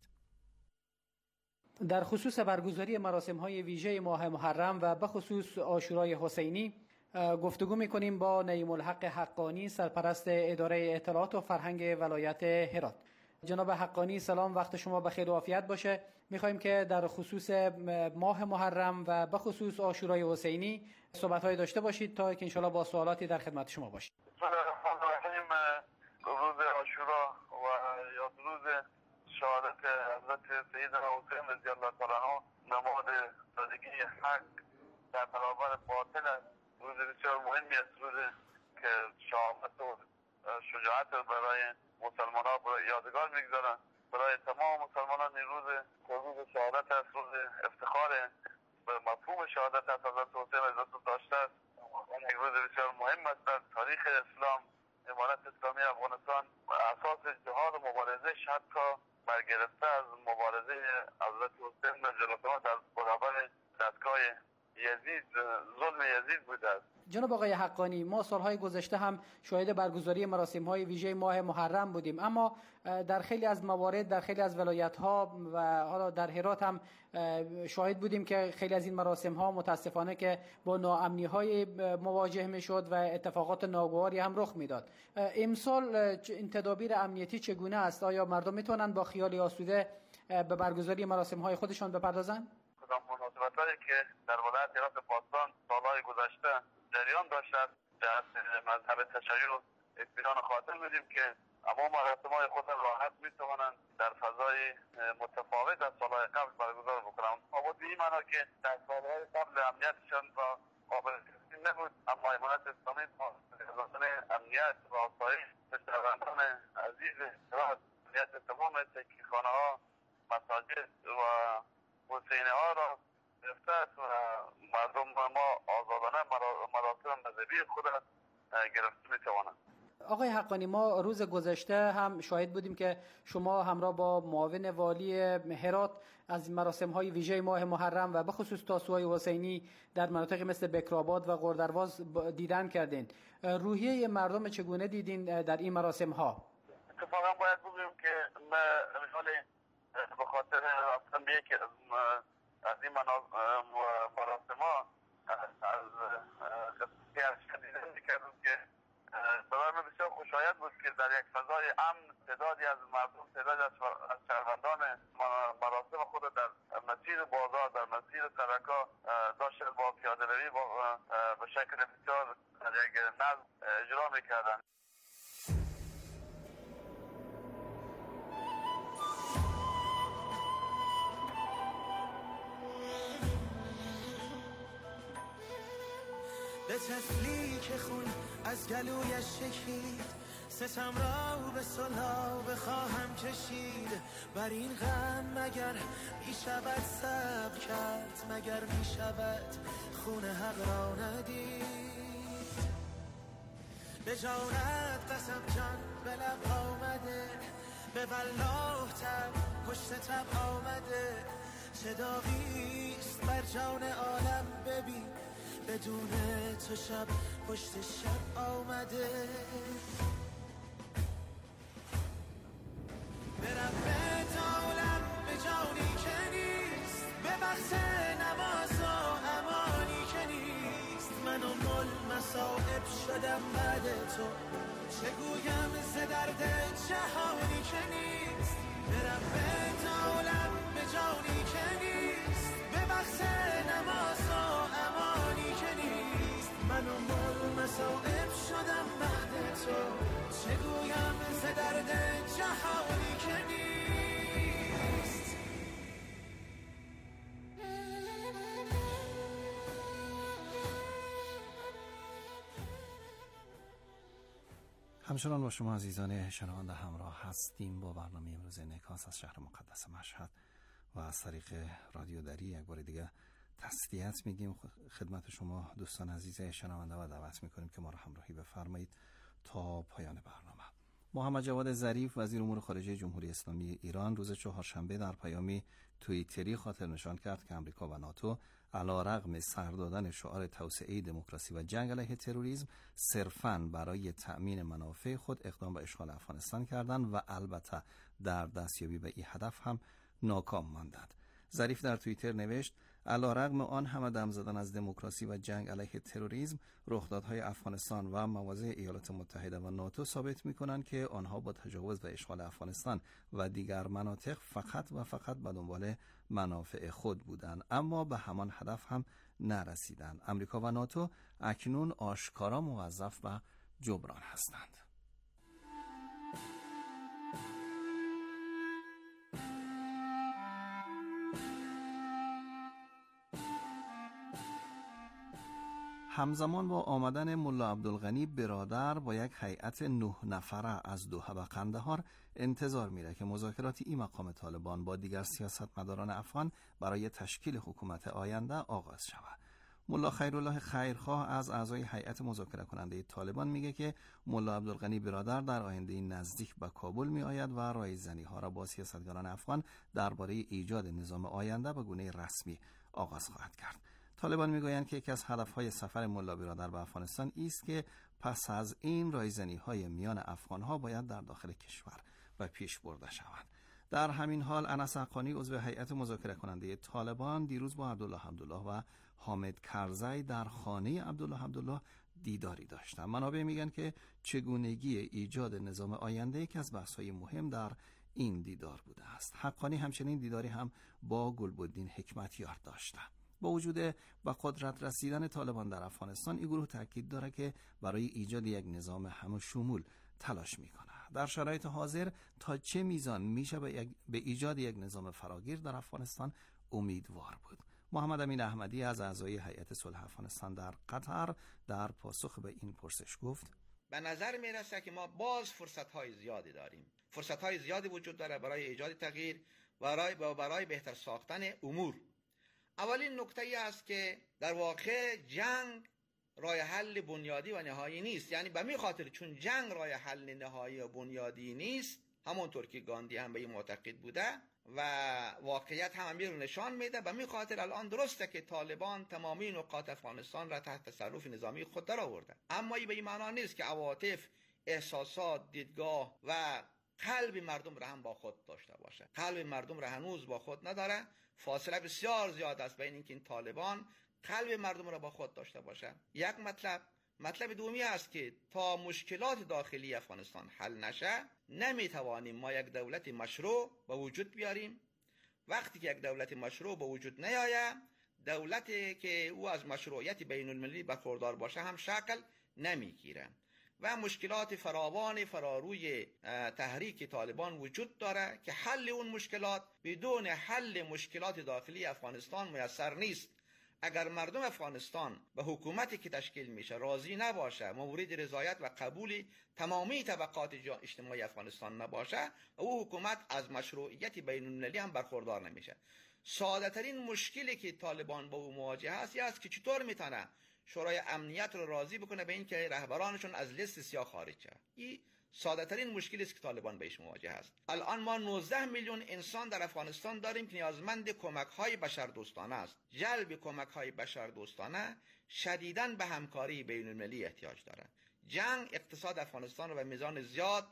در خصوص برگزاری مراسم‌های ویژه ماه محرم و به خصوص عاشورای حسینی گفتگو می‌کنیم با نعیم الحق حقانی، سرپرست اداره اطلاعات و فرهنگ ولایت هرات. جناب حقانی سلام، وقت شما بخیر و عافیت باشه. می‌خوایم که در خصوص ماه محرم و به خصوص عاشورای حسینی صحبت‌های داشته باشید تا که انشالله با سوالاتی در خدمت شما باشیم. روز عاشورا و یا روز شهادت حضرت سیدنا حسین رضی الله تعالی عنه نماد زندگی حق در برابر باطل است. روز بسیار مهمی است، روزی که شهامت و شجاعت برای مسلمانان یادگار میگذارند. برای تمام مسلمانان این روز روز شهادت است، روز افتخار به مفهوم شهادت است حضرت حسین رضی الله داشته است. یک روز بسیار مهم است در تاریخ اسلام. امارت اسلامی افغانستان اساس جهاد و مبارزه حتی برگرفته از مبارزه حضرت حسین رضی الله عنه در برابر دستگاه یزید، ظلم یزید بوده است. جناب آقای حقانی، ما سالهای گذشته هم شاهد برگزاری مراسم‌های ویژه ماه محرم بودیم، اما در خیلی از موارد در خیلی از ولایت‌ها و حالا در هرات هم شاهد بودیم که خیلی از این مراسم‌ها متاسفانه که با ناامنی‌های مواجه می‌شد و اتفاقات ناگواری هم رخ می‌داد. امسال این تدابیر امنیتی چگونه است؟ آیا مردم می‌تونن با خیال آسوده به برگزاری مراسم‌های خودشان بپردازند؟ مناسبت‌هایی که در ولایت هرات پاسدان سالهای گذشته جریان داشته است در مذهب تشیع اطمینان خاطر میدیم که اما مراسم‌های خود راحت میتوانند در فضای متفاوت از سالهای قبل برگزار بکنند. اما به این معنا که در سالهای قبل امنیتشان را قابل تحسین نبود، اما امارت اسلامی حفاظت امنیت و آسایش شهروندان عزیز هرات، امنیت تمام تکیه‌خانه‌ها، مساجد و حسینی ها را گرفته است و مردم ما آزادانه مراسم مذهبی خود را گرفته میتوانند. آقای حقانی، ما روز گذشته هم شاهد بودیم که شما همراه با معاون والی هرات از مراسم های ویژه ماه محرم و به خصوص تاسوعای حسینی در مناطق مثل بکرآباد و غردرواز دیدن کردین. روحیه مردم چگونه دیدین در این مراسم ها؟ اتفاقا باید بگویم که مثال به خاطر رفتن به یک از این مراسم ها از خصوصی ارشد دیدن میکردم که برای من بسیار خوشایند بود که در یک فضای امن تعدادی از مردم، تعدادی از شهروندان مراسم خود در مسیر بازار، در مسیر سرکا داشتن با پیاده روی به شکل بسیار در یک نظم اجرا میکردن. به طفلی که خون از گلویش چکید، ستم را به صلح بخواهم کشید. بر این غم مگر می شود صبر کرد، مگر می شود خون حق را ندید. به جانت قسم جان به لب آمده، به والله تب پشت تب آمده. چه داغیست بر جان عالم ببین، بدون تو شب پشت شب آمده. برم به عالم به جانی که نیست، به بخت نماز و امانی که نیست. من و مل مصائب شدم بعد تو، چگویم ز درد جهانی که نیست. برم به عالم به جانی که نیست، به بخت نماز و امانی که نیست. من و مل مصائب شدم بعد تو، چگویم ز درد جهانی که نیست. همچنان با شما عزیزان شنونده همراه هستیم با برنامه امروز انعکاس از شهر مقدس مشهد و از طریق رادیو دری. یک بار دیگه تسلیت میگیم خدمت شما دوستان عزیز شنونده و دعوت میکنیم که ما را همراهی بفرمایید تا پایان برنامه. محمد جواد ظریف وزیر امور خارجه جمهوری اسلامی ایران روز چهارشنبه در پیامی توییتری خاطر نشان کرد که آمریکا و ناتو علیرغم سر دادن شعار توسعه دموکراسی و جنگ علیه تروریسم صرفاً برای تأمین منافع خود اقدام به اشغال افغانستان کردند و البته در دستیابی به این هدف هم ناکام ماندند. ظریف در توییتر نوشت: علیرغم آن همه دم زدن از دموکراسی و جنگ علیه تروریسم، رخدادهای افغانستان و مواضع ایالات متحده و ناتو ثابت می‌کنند که آنها با تجاوز و اشغال افغانستان و دیگر مناطق فقط و فقط به دنبال منافع خود بودند، اما به همان هدف هم نرسیدند. آمریکا و ناتو اکنون آشکارا موظف به جبران هستند. همزمان با آمدن ملا عبدالغنی برادر با یک هیئت نه نفره از دوحه و قندهار انتظار میره که مذاکرات این مقام طالبان با دیگر سیاستمداران افغان برای تشکیل حکومت آینده آغاز شود. ملا خیرالله خیرخواه از اعضای هیئت مذاکره کننده طالبان میگه که ملا عبدالغنی برادر در آینده نزدیک به کابل می آید و رایزنی ها را با سیاستگزاران افغان درباره ایجاد نظام آینده به گونه رسمی آغاز خواهد کرد. طالبان میگویند که یکی از هدفهای سفر ملا برادر به افغانستان است که پس از این رایزنی‌های میان افغان‌ها باید در داخل کشور و پیش برده شود. در همین حال انس حقانی عضو هیئت مذاکره کننده طالبان دیروز با عبدالله عبدالله و حامد کرزی در خانه عبدالله عبدالله دیداری داشتند. منابع میگن که چگونگی ایجاد نظام آینده یکی از بحث‌های مهم در این دیدار بوده است. حقانی همچنین دیداری هم با گلبدین حکمتیار داشته. با وجود به قدرت رسیدن طالبان در افغانستان، این گروه تاکید داره که برای ایجاد یک نظام همشمول تلاش میکنه. در شرایط حاضر تا چه میزان میشه به, به ایجاد یک نظام فراگیر در افغانستان امیدوار بود؟ محمد امین احمدی از اعضای هیئت صلح افغانستان در قطر در پاسخ به این پرسش گفت: به نظر میرسه که ما باز فرصت‌های زیادی داریم. فرصت‌های زیادی وجود داره برای ایجاد تغییر و برای, برای بهتر ساختن امور. اولین نکته ای است که در واقع جنگ راه حل بنیادی و نهایی نیست. یعنی به می خاطر چون جنگ راه حل نهایی و بنیادی نیست، همونطور که گاندی هم به این معتقد بوده و واقعیت هم امیر رو نشان میده، به می خاطر الان درسته که طالبان تمامی نقاط افغانستان را تحت تصرف نظامی خود در آورده، اما این به این معنا نیست که عواطف، احساسات، دیدگاه و قلب مردم را هم با خود داشته باشه. قلب مردم را هنوز با خود نداره. فاصله بسیار زیاد است بین اینکه این طالبان قلب مردم را با خود داشته باشه. یک مطلب مطلب دومی است که تا مشکلات داخلی افغانستان حل نشه، نمیتوانیم ما یک دولت مشروع به وجود بیاریم. وقتی که یک دولت مشروع به وجود نیاید، دولتی که او از مشروعیت بین المللی برخوردار باشه هم شکل نمیگیره و مشکلات فراوان فراروی تحریک طالبان وجود داره که حل اون مشکلات بدون حل مشکلات داخلی افغانستان میسر نیست. اگر مردم افغانستان به حکومتی که تشکیل میشه راضی نباشه، مورد رضایت و قبول تمامی طبقات اجتماعی افغانستان نباشه، او حکومت از مشروعیت بین المللی هم برخوردار نمیشه. ساده ترین مشکلی که طالبان با او مواجه هست یه است که چطور میتونه شورای امنیت رو راضی بکنه به این که رهبرانشون از لیست سیاه خارج شه. این ساده ترین مشکلی است که طالبان بهش مواجه است. الان ما نوزده میلیون انسان در افغانستان داریم که نیازمند کمک های بشردوستانه است. جلب کمک های بشردوستانه شدیداً به همکاری بین المللی احتیاج داره. جنگ اقتصاد افغانستان رو به میزان زیاد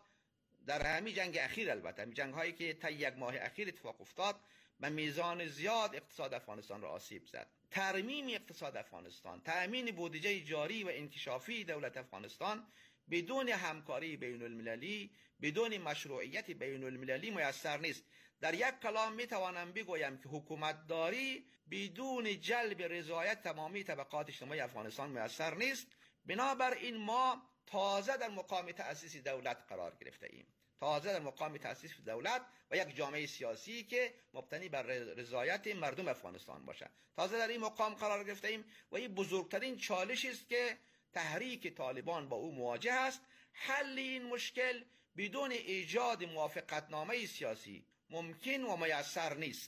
در همین جنگ اخیر، البته جنگ هایی که تا یک ماه اخیر اتفاق افتاد، به میزان زیاد اقتصاد افغانستان را آسیب زد. ترمیم اقتصاد افغانستان، تأمین بودجه جاری و انکشافی دولت افغانستان بدون همکاری بین المللی، بدون مشروعیت بین المللی میسر نیست. در یک کلام می توانم بگویم که حکومت داری بدون جلب رضایت تمامی طبقات اجتماعی افغانستان میسر نیست. بنابراین ما تازه در مقام تأسیس دولت قرار گرفته ایم. تازه در مقام تأسیس دولت و یک جامعه سیاسی که مبتنی بر رضایت مردم افغانستان باشه. تازه در این مقام قرار گرفته ایم و این بزرگترین چالشی است که تحریک طالبان با او مواجه است. حل این مشکل بدون ایجاد موافقتنامه سیاسی ممکن و میسر نیست.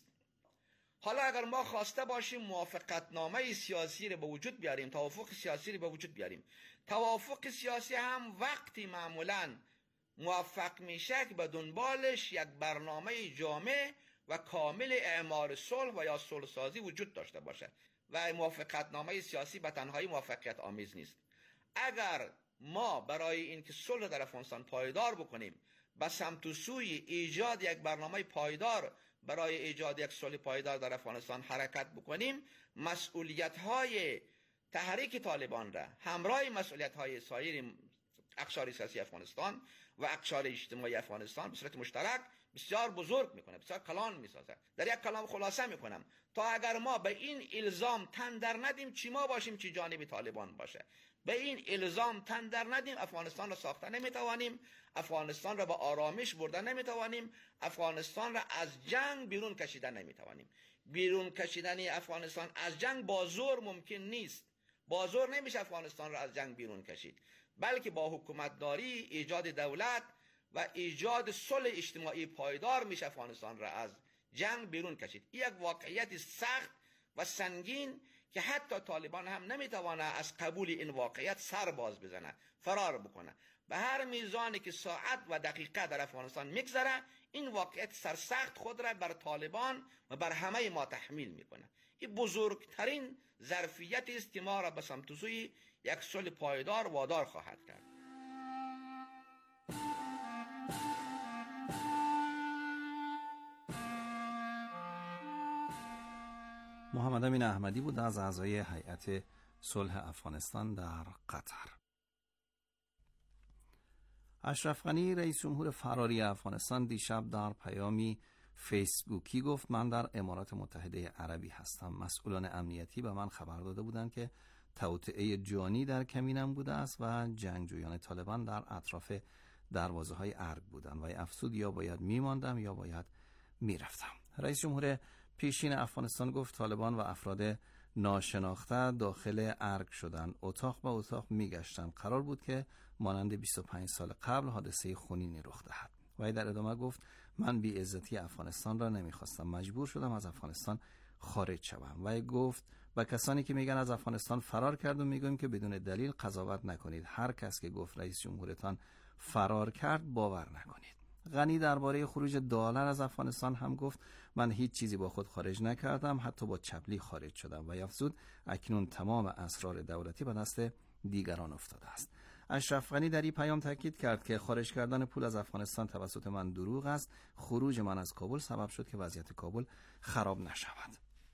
حالا اگر ما خواسته باشیم موافقتنامه سیاسی رو به وجود بیاریم، توافق سیاسی رو به وجود بیاریم، توافق سیاسی هم وقتی معمولاً موفق میشه که به دنبالش یک برنامه جامع و کامل اعمار صلح و یا صلح سازی وجود داشته باشد و موافقتنامه سیاسی به تنهایی موفقیت آمیز نیست. اگر ما برای اینکه صلح در افغانستان پایدار بکنیم به سمت و سوی ایجاد یک برنامه پایدار برای ایجاد یک صلح پایدار در افغانستان حرکت بکنیم، مسئولیت‌های تحریک طالبان را همراه مسئولیت‌های سایر اقشار سیاسی افغانستان و اقشار اجتماعی افغانستان به صورت مشترک بسیار بزرگ میکنه، بسیار کلان میسازه. در یک کلام خلاصه میکنم، تا اگر ما به این الزام تن در ندیم، چی ما باشیم چی جانب طالبان باشه، به این الزام تن در ندیم، افغانستان را ساخته نمیتوانیم، افغانستان را به آرامش برده نمیتوانیم، افغانستان را از جنگ بیرون کشیدن نمیتوانیم. بیرون کشیدن افغانستان از جنگ با زور ممکن نیست. با زور نمیشه افغانستان را از جنگ بیرون کشید، بلکه با حکومتداری، ایجاد دولت و ایجاد صلح اجتماعی پایدار میشه افغانستان را از جنگ بیرون کشید. این یک واقعیت سخت و سنگین که حتی طالبان هم نمیتوانه از قبول این واقعیت سر باز بزنه، فرار بکنه. به هر میزانی که ساعت و دقیقه در افغانستان میگذره، این واقعیت سرسخت خود را بر طالبان و بر همه ما تحمیل میکنه. این بزرگترین ظرفیت است که ما را به سمت سوی یک صلح پایدار وادار خواهد کرد. محمد امین احمدی بود از اعضای هیئت صلح افغانستان در قطر. اشرف غنی رئیس جمهور فراری افغانستان دیشب در پیامی فیسبوکی گفت من در امارات متحده عربی هستم. مسئولان امنیتی به من خبر داده بودند که توطئه جانی در کمینم بوده است و جنگجویان طالبان در اطراف دروازه های ارگ بودند و افسود یا باید میماندم یا باید میرفتم. رئیس جمهور پیشین افغانستان گفت طالبان و افراد ناشناخته داخل ارگ شدند، اتاق به اتاق میگشتند. قرار بود که مانند بیست و پنج سال قبل حادثه خونینی رخ دهد. و در ادامه گفت من بی عزتی افغانستان را نمیخواستم، مجبور شدم از افغانستان خارج شوم. و گفت با کسانی که میگن از افغانستان فرار کردم میگویم که بدون دلیل قضاوت نکنید. هر کس که گفت رئیس جمهورتان فرار کرد باور نکنید. غنی درباره خروج دلار از افغانستان هم گفت من هیچ چیزی با خود خارج نکردم، حتی با چپلی خارج شدم. و افزود اکنون تمام اسرار دولتی به دست دیگران افتاده است. اشرف غنی در این پیام تاکید کرد که خارج کردن پول از افغانستان توسط من دروغ است. خروج من از کابل سبب شد که وضعیت کابل خراب نشود.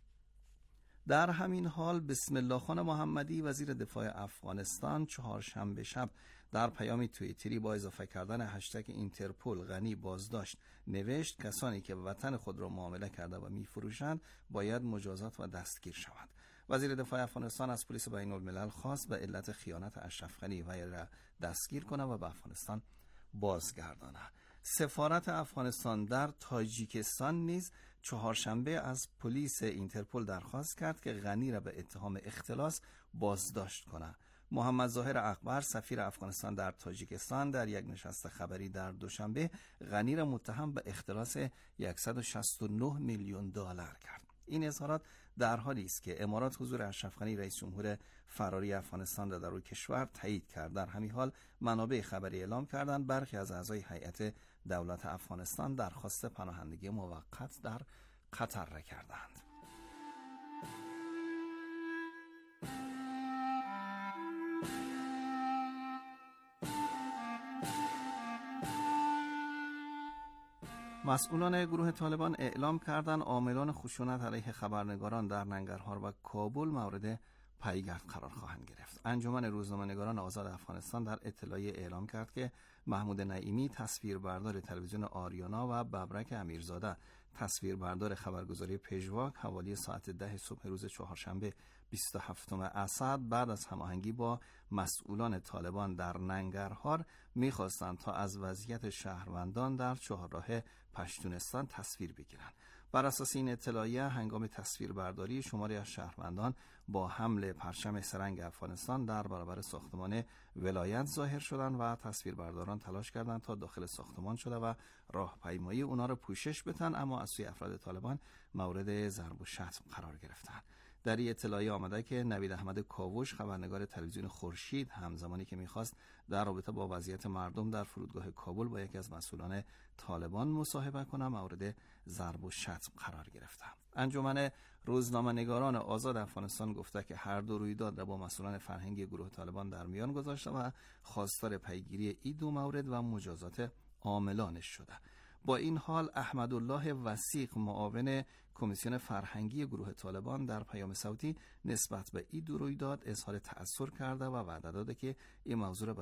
در همین حال بسم الله خان محمدی وزیر دفاع افغانستان چهارشنبه شب در پیامی توییتری با اضافه کردن هشتگ اینترپول غنی بازداشت نوشت کسانی که وطن خود را معامله کرده و میفروشند باید مجازات و دستگیر شوند. وزیر دفاع افغانستان از پلیس بین الملل خواست به علت خیانت اشرف غنی وی را دستگیر کنه و به افغانستان بازگردانه. سفارت افغانستان در تاجیکستان نیز چهارشنبه از پلیس اینترپول درخواست کرد که غنی را به اتهام اختلاس بازداشت کنه. محمد ظاهر اکبر سفیر افغانستان در تاجیکستان در یک نشست خبری در دوشنبه غنی را متهم به اختلاس صد و شصت و نه میلیون دلار کرد. این اظهارات در حالی است که امارات حضور اشرف غنی رئیس جمهور فراری افغانستان را در روی کشور تایید کرد. در همین حال منابع خبری اعلام کردند برخی از اعضای هیئت دولت افغانستان درخواست پناهندگی موقت در قطر را کردند. مسئولان گروه طالبان اعلام کردند عاملان خشونت علیه خبرنگاران در ننگرهار و کابل مورد پیگرد قرار خواهند گرفت. انجمن روزنامه‌نگاران آزاد افغانستان در اطلاعیه اعلام کرد که محمود نعیمی تصویربردار تلویزیون آریانا و ببرک امیرزاده تصویربردار خبرگزاری پژواک حوالی ساعت ده صبح روز چهارشنبه بیست و هفتم اسد بعد از هماهنگی با مسئولان طالبان در ننگرهار می‌خواستند تا از وضعیت شهروندان در چهارراه پشتونستان تصویر بگیرند. بر اساس این اطلاعیه هنگام تصویربرداری شماری از شهروندان با حمل پرچم سرنگ افغانستان در برابر ساختمان ولایت ظاهر شدند و تصویربرداران تلاش کردند تا داخل ساختمان شده و راهپیمایی اونا را پوشش بدن، اما از سوی افراد طالبان مورد ضرب و شتم قرار گرفتند. در این اطلاعیه آمده که نوید احمد کاوش خبرنگار تلویزیون خورشید همزمانی که میخواست در رابطه با وضعیت مردم در فرودگاه کابل با یکی از مسئولان طالبان مصاحبه کنه مورد ضرب و شتم قرار گرفته. انجمن روزنامه‌نگاران آزاد افغانستان گفته که هر دو رویداد را با مسئولان فرهنگی گروه طالبان در میان گذاشته و خواستار پیگیری این دو مورد و مجازات عاملانش شده. با این حال احمدالله وثیق معاون کمیسیون فرهنگی گروه طالبان در پیام صوتی نسبت به این دو رویداد اظهار تأثیر کرده و وعده داده که این موضوع را به